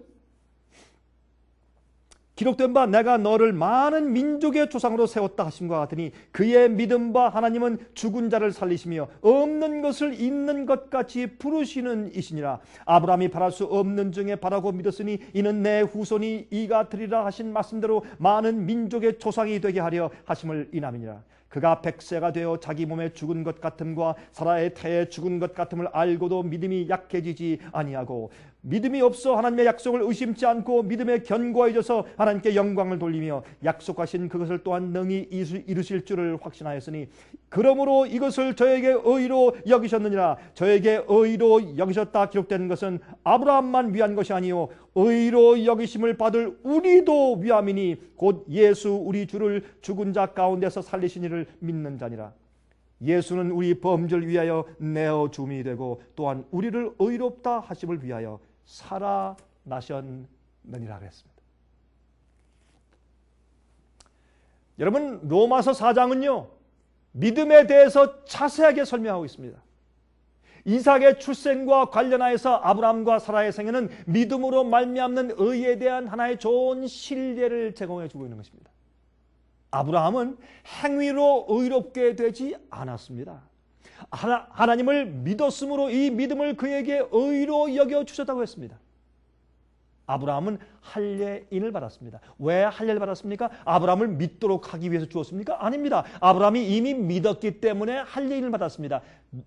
기록된 바 내가 너를 많은 민족의 조상으로 세웠다 하심과 같으니 그의 믿음과 하나님은 죽은 자를 살리시며 없는 것을 있는 것 같이 부르시는 이시니라. 아브라함이 바랄 수 없는 중에 바라고 믿었으니 이는 내 후손이 이가 되리라 하신 말씀대로 많은 민족의 조상이 되게 하려 하심을 인함이니라. 그가 100세가 되어 자기 몸에 죽은 것 같음과 사라의 태에 죽은 것 같음을 알고도 믿음이 약해지지 아니하고 믿음이 없어 하나님의 약속을 의심치 않고 믿음에 견고해져서 하나님께 영광을 돌리며 약속하신 그것을 또한 능히 이루실 줄을 확신하였으니 그러므로 이것을 저에게 의로 여기셨느니라. 저에게 의로 여기셨다 기록된 것은 아브라함만 위한 것이 아니요 의로 여기심을 받을 우리도 위함이니 곧 예수 우리 주를 죽은 자 가운데서 살리신 이를 믿는 자니라. 예수는 우리 범죄를 위하여 내어 줌이 되고 또한 우리를 의롭다 하심을 위하여 살아나셨느니라 그랬습니다. 여러분, 로마서 4장은요 믿음에 대해서 자세하게 설명하고 있습니다. 이삭의 출생과 관련하여서 아브라함과 사라의 생애는 믿음으로 말미암는 의에 대한 하나의 좋은 신뢰를 제공해 주고 있는 것입니다. 아브라함은 행위로 의롭게 되지 않았습니다. 하나님을 믿었으므로 이 믿음을 그에게 의로 여겨주셨다고 했습니다. 아브라함은 할례인을 받았습니다. 왜 할례를 받았습니까? 아브라함을 믿도록 하기 위해서 주었습니까? 아닙니다. 아브라함이 이미 믿었기 때문에 할례인을 받았습니다.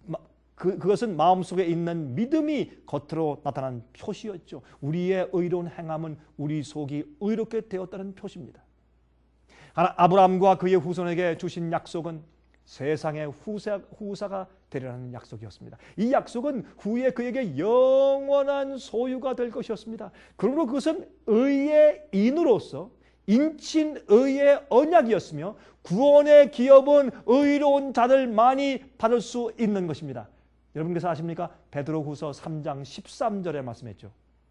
그것은 마음속에 있는 믿음이 겉으로 나타난 표시였죠. 우리의 의로운 행함은 우리 속이 의롭게 되었다는 표시입니다. 아브라함과 그의 후손에게 주신 약속은 세상의 후사가 되리라는 약속이었습니다. 이 약속은 후에 그에게 영원한 소유가 될 것이었습니다. 그러므로 그것은 의의 인으로서 인친 의의 언약이었으며 구원의 기업은 의로운 자들만이 받을 수 있는 것입니다. 여러분께서 아십니까? 베드로후서 3장 13절에 말씀했죠.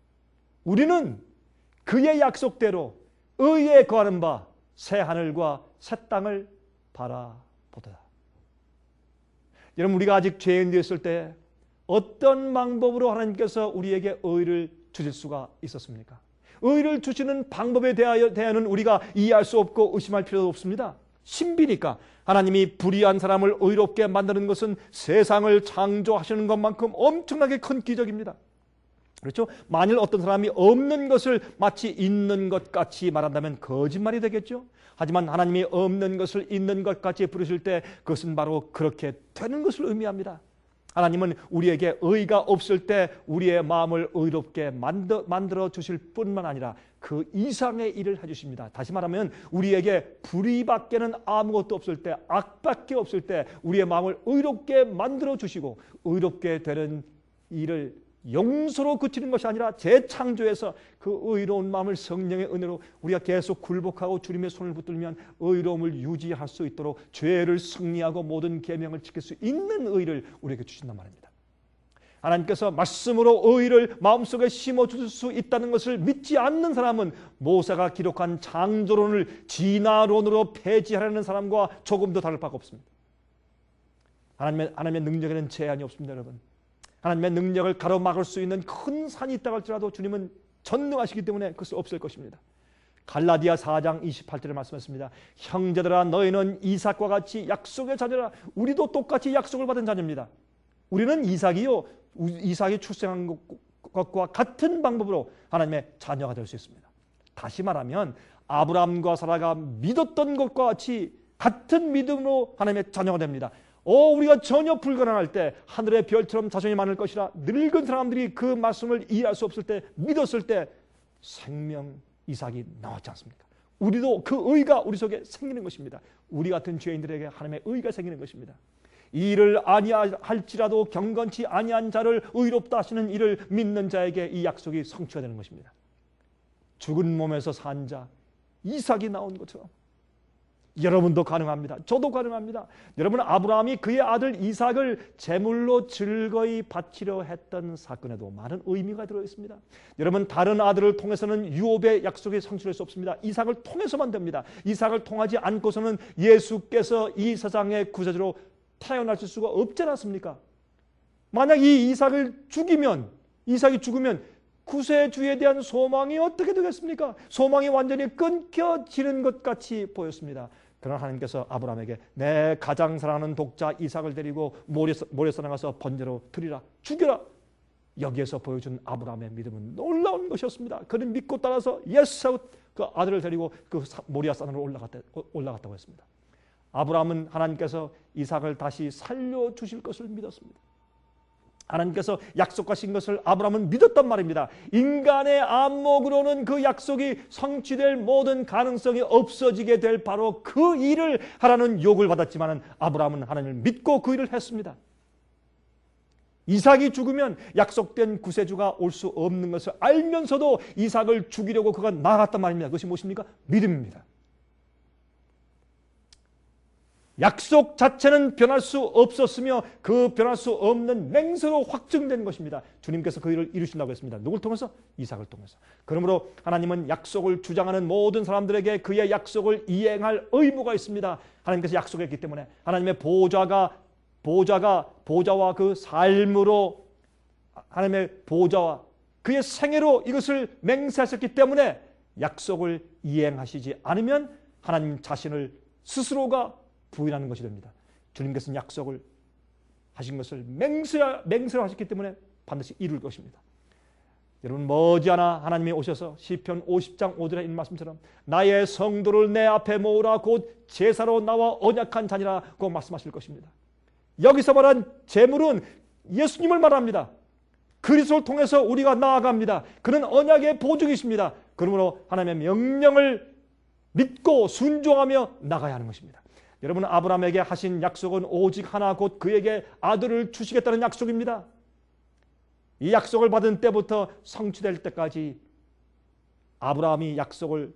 우리는 그의 약속대로 의에 거하는 바 새 하늘과 새 땅을 바라보도다. 여러분, 우리가 아직 죄인 되었을 때 어떤 방법으로 하나님께서 우리에게 의를 주실 수가 있었습니까? 의를 주시는 방법에 대하여는 우리가 이해할 수 없고 의심할 필요도 없습니다. 신비니까. 하나님이 불의한 사람을 의롭게 만드는 것은 세상을 창조하시는 것만큼 엄청나게 큰 기적입니다. 그렇죠? 만일 어떤 사람이 없는 것을 마치 있는 것 같이 말한다면 거짓말이 되겠죠? 하지만 하나님이 없는 것을 있는 것 같이 부르실 때 그것은 바로 그렇게 되는 것을 의미합니다. 하나님은 우리에게 의가 없을 때 우리의 마음을 의롭게 만들어 주실 뿐만 아니라 그 이상의 일을 해주십니다. 다시 말하면 우리에게 불의밖에는 아무것도 없을 때, 악밖에 없을 때 우리의 마음을 의롭게 만들어 주시고 의롭게 되는 일을 용서로 그치는 것이 아니라 재창조해서 그 의로운 마음을 성령의 은혜로 우리가 계속 굴복하고 주님의 손을 붙들면 의로움을 유지할 수 있도록 죄를 승리하고 모든 계명을 지킬 수 있는 의를 우리에게 주신단 말입니다. 하나님께서 말씀으로 의를 마음속에 심어줄 수 있다는 것을 믿지 않는 사람은 모세가 기록한 창조론을 진화론으로 폐지하려는 사람과 조금도 다를 바가 없습니다. 하나님의 능력에는 제한이 없습니다, 여러분. 하나님의 능력을 가로막을 수 있는 큰 산이 있다고 할지라도 주님은 전능하시기 때문에 그것을 없앨 것입니다. 갈라디아 4장 28절에 말씀했습니다. 형제들아 너희는 이삭과 같이 약속의 자녀라. 우리도 똑같이 약속을 받은 자녀입니다. 우리는 이삭이 출생한 것과 같은 방법으로 하나님의 자녀가 될 수 있습니다. 다시 말하면 아브라함과 사라가 믿었던 것과 같이 같은 믿음으로 하나님의 자녀가 됩니다. 우리가 전혀 불가능할 때 하늘의 별처럼 자손이 많을 것이라 늙은 사람들이 그 말씀을 이해할 수 없을 때 믿었을 때 생명 이삭이 나왔지 않습니까? 우리도 그 의가 우리 속에 생기는 것입니다. 우리 같은 죄인들에게 하나님의 의가 생기는 것입니다. 이 일을 아니할지라도 경건치 아니한 자를 의롭다 하시는 이를 믿는 자에게 이 약속이 성취가 되는 것입니다. 죽은 몸에서 산 자 이삭이 나온 것처럼 여러분도 가능합니다. 저도 가능합니다. 여러분, 아브라함이 그의 아들 이삭을 제물로 즐거이 바치려 했던 사건에도 많은 의미가 들어있습니다. 여러분, 다른 아들을 통해서는 유업의 약속이 성취될 수 없습니다. 이삭을 통해서만 됩니다. 이삭을 통하지 않고서는 예수께서 이 세상의 구세주로 태어나실 수가 없지 않았습니까? 만약 이 이삭이 죽으면 구세주에 대한 소망이 어떻게 되겠습니까? 소망이 완전히 끊겨지는 것 같이 보였습니다. 그러나 하나님께서 아브라함에게 내 가장 사랑하는 독자 이삭을 데리고 모래산에 가서 번제로 드리라, 죽여라. 여기에서 보여준 아브라함의 믿음은 놀라운 것이었습니다. 그는 믿고 따라서 예스 하고 그 아들을 데리고 그 모리아산으로 올라갔다고 했습니다. 아브라함은 하나님께서 이삭을 다시 살려주실 것을 믿었습니다. 하나님께서 약속하신 것을 아브라함은 믿었단 말입니다. 인간의 안목으로는 그 약속이 성취될 모든 가능성이 없어지게 될 바로 그 일을 하라는 요구를 받았지만 아브라함은 하나님을 믿고 그 일을 했습니다. 이삭이 죽으면 약속된 구세주가 올 수 없는 것을 알면서도 이삭을 죽이려고 그가 나아갔단 말입니다. 그것이 무엇입니까? 믿음입니다. 약속 자체는 변할 수 없었으며 그 변할 수 없는 맹세로 확증된 것입니다. 주님께서 그 일을 이루신다고 했습니다. 누굴 통해서? 이삭을 통해서. 그러므로 하나님은 약속을 주장하는 모든 사람들에게 그의 약속을 이행할 의무가 있습니다. 하나님께서 약속했기 때문에 하나님의 보좌와 그 삶으로 하나님의 보좌와 그의 생애로 이것을 맹세하셨기 때문에 약속을 이행하시지 않으면 하나님 자신을 스스로가 부인하는 것이 됩니다. 주님께서는 약속을 하신 것을 맹세로 하셨기 때문에 반드시 이룰 것입니다. 여러분 머지않아 하나님이 오셔서 시편 50장 5절에 있는 말씀처럼 나의 성도를 내 앞에 모으라 곧 제사로 나와 언약한 자니라고 말씀하실 것입니다. 여기서 말한 제물은 예수님을 말합니다. 그리스도를 통해서 우리가 나아갑니다. 그는 언약의 보증이십니다. 그러므로 하나님의 명령을 믿고 순종하며 나가야 하는 것입니다. 여러분 아브라함에게 하신 약속은 오직 하나 곧 그에게 아들을 주시겠다는 약속입니다. 이 약속을 받은 때부터 성취될 때까지 아브라함이 약속을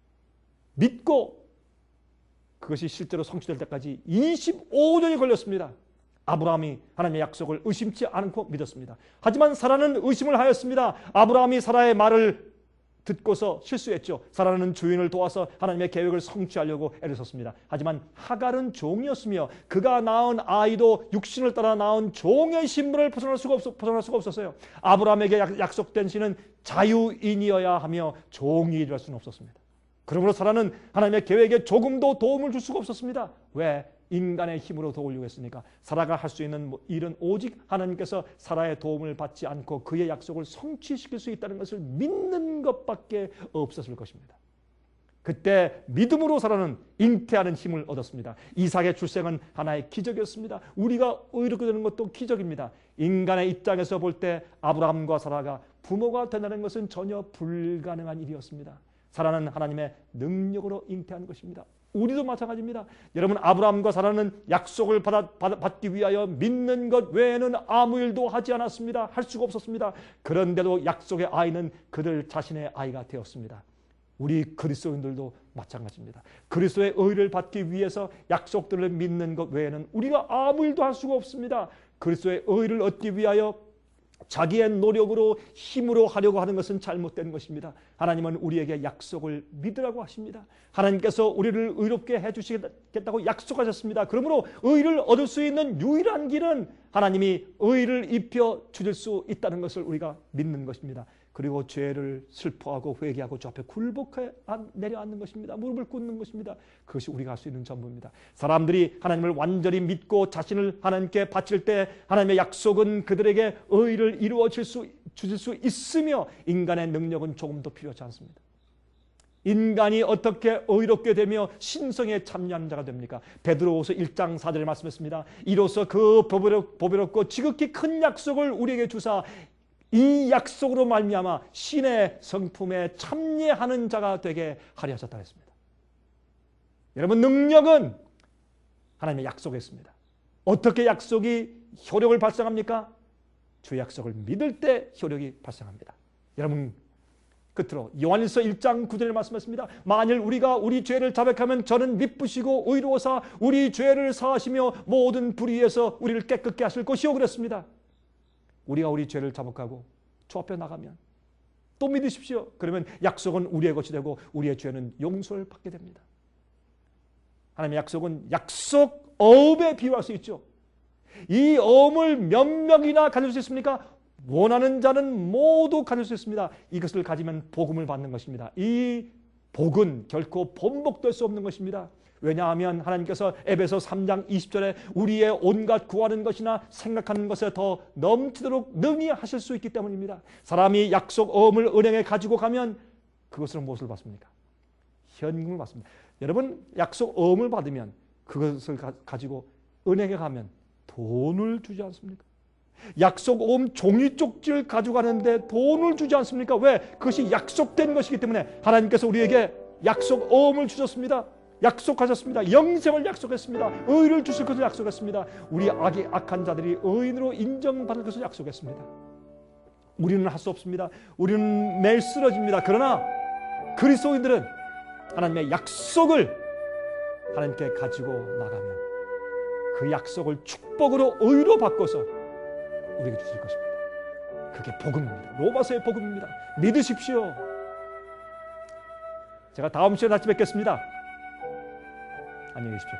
믿고 그것이 실제로 성취될 때까지 25년이 걸렸습니다. 아브라함이 하나님의 약속을 의심치 않고 믿었습니다. 하지만 사라는 의심을 하였습니다. 아브라함이 사라의 말을 듣고서 실수했죠. 사라는 주인을 도와서 하나님의 계획을 성취하려고 애를 썼습니다. 하지만 하갈은 종이었으며 그가 낳은 아이도 육신을 따라 낳은 종의 신분을 벗어날 수가 없었어요. 아브라함에게 약속된 신은 자유인이어야 하며 종이 될 수는 없었습니다. 그러므로 사라는 하나님의 계획에 조금도 도움을 줄 수가 없었습니다. 왜? 인간의 힘으로 도우려고 했으니까. 사라가 할 수 있는 일은 오직 하나님께서 사라의 도움을 받지 않고 그의 약속을 성취시킬 수 있다는 것을 믿는 것밖에 없었을 것입니다. 그때 믿음으로 사라는 잉태하는 힘을 얻었습니다. 이삭의 출생은 하나의 기적이었습니다. 우리가 의롭게 되는 것도 기적입니다. 인간의 입장에서 볼 때 아브라함과 사라가 부모가 된다는 것은 전혀 불가능한 일이었습니다. 사라는 하나님의 능력으로 잉태한 것입니다. 우리도 마찬가지입니다. 여러분 아브라함과 사라는 약속을 받기 위하여 믿는 것 외에는 아무 일도 하지 않았습니다. 할 수가 없었습니다. 그런데도 약속의 아이는 그들 자신의 아이가 되었습니다. 우리 그리스도인들도 마찬가지입니다. 그리스도의 의를 받기 위해서 약속들을 믿는 것 외에는 우리가 아무 일도 할 수가 없습니다. 그리스도의 의를 얻기 위하여 자기의 노력으로 힘으로 하려고 하는 것은 잘못된 것입니다. 하나님은 우리에게 약속을 믿으라고 하십니다. 하나님께서 우리를 의롭게 해주시겠다고 약속하셨습니다. 그러므로 의를 얻을 수 있는 유일한 길은 하나님이 의를 입혀 주실 수 있다는 것을 우리가 믿는 것입니다. 그리고 죄를 슬퍼하고 회개하고 주 앞에 굴복해 내려앉는 것입니다. 무릎을 꿇는 것입니다. 그것이 우리가 할 수 있는 전부입니다. 사람들이 하나님을 완전히 믿고 자신을 하나님께 바칠 때 하나님의 약속은 그들에게 의를 이루어 주실 수 있으며 인간의 능력은 조금도 필요하지 않습니다. 인간이 어떻게 의롭게 되며 신성에 참여하는 자가 됩니까? 베드로후서 1장 4절에 말씀했습니다. 이로써 그 보배롭고 지극히 큰 약속을 우리에게 주사 이 약속으로 말미암아 신의 성품에 참여하는 자가 되게 하려 하셨다 했습니다. 여러분 능력은 하나님의 약속에 있습니다. 어떻게 약속이 효력을 발생합니까? 주 약속을 믿을 때 효력이 발생합니다. 여러분 끝으로 요한일서 1장 9절에 말씀했습니다. 만일 우리가 우리 죄를 자백하면 저는 미쁘시고 의로워서 우리 죄를 사하시며 모든 불의에서 우리를 깨끗게 하실 것이요 그랬습니다. 우리가 우리 죄를 자복하고 주 앞에 나가면 또 믿으십시오. 그러면 약속은 우리의 것이 되고 우리의 죄는 용서를 받게 됩니다. 하나님의 약속은 약속 어음에 비유할 수 있죠. 이 어음을 몇 명이나 가질 수 있습니까? 원하는 자는 모두 가질 수 있습니다. 이것을 가지면 복음을 받는 것입니다. 이 복은 결코 번복될 수 없는 것입니다. 왜냐하면 하나님께서 에베소 3장 20절에 우리의 온갖 구하는 것이나 생각하는 것에 더 넘치도록 능히 하실 수 있기 때문입니다. 사람이 약속 어음을 은행에 가지고 가면 그것으로 무엇을 받습니까? 현금을 받습니다. 여러분 약속 어음을 받으면 그것을 가지고 은행에 가면 돈을 주지 않습니까? 약속 어음 종이 쪽지를 가져가는데 돈을 주지 않습니까? 왜? 그것이 약속된 것이기 때문에 하나님께서 우리에게 약속 어음을 주셨습니다. 약속하셨습니다. 영생을 약속했습니다. 의를 주실 것을 약속했습니다. 우리 악한 자들이 의인으로 인정받을 것을 약속했습니다. 우리는 할 수 없습니다. 우리는 매일 쓰러집니다. 그러나 그리스도인들은 하나님의 약속을 하나님께 가지고 나가면 그 약속을 축복으로 의로 바꿔서 우리에게 주실 것입니다. 그게 복음입니다. 로마서의 복음입니다. 믿으십시오. 제가 다음 시간에 다시 뵙겠습니다. 안녕히 계십시오.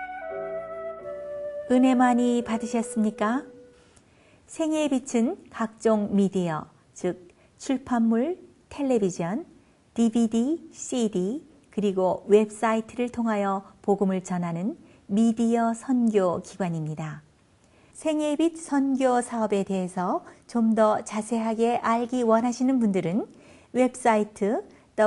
은혜 많이 받으셨습니까? 생애에 비춘 각종 미디어, 즉 출판물, 텔레비전, DVD, CD, 그리고 웹사이트를 통하여 복음을 전하는 미디어 선교 기관입니다. 생애빛 선교 사업에 대해서 좀 더 자세하게 알기 원하시는 분들은 웹사이트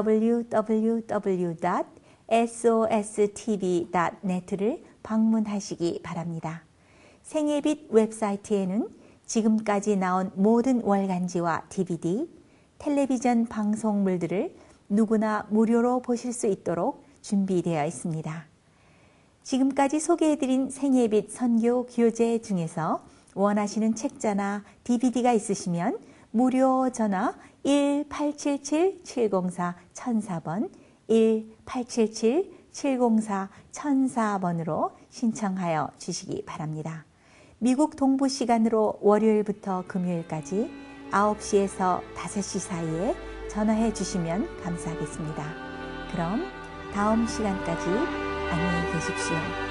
www.sostv.net를 방문하시기 바랍니다. 생애빛 웹사이트에는 지금까지 나온 모든 월간지와 DVD, 텔레비전 방송물들을 누구나 무료로 보실 수 있도록 준비되어 있습니다. 지금까지 소개해드린 생애빛 선교 교재 중에서 원하시는 책자나 DVD가 있으시면 무료 전화 1-877-704-1004번, 1-877-704-1004번으로 신청하여 주시기 바랍니다. 미국 동부 시간으로 월요일부터 금요일까지 9시에서 5시 사이에 전화해 주시면 감사하겠습니다. 그럼 다음 시간까지 안녕히 계십시오.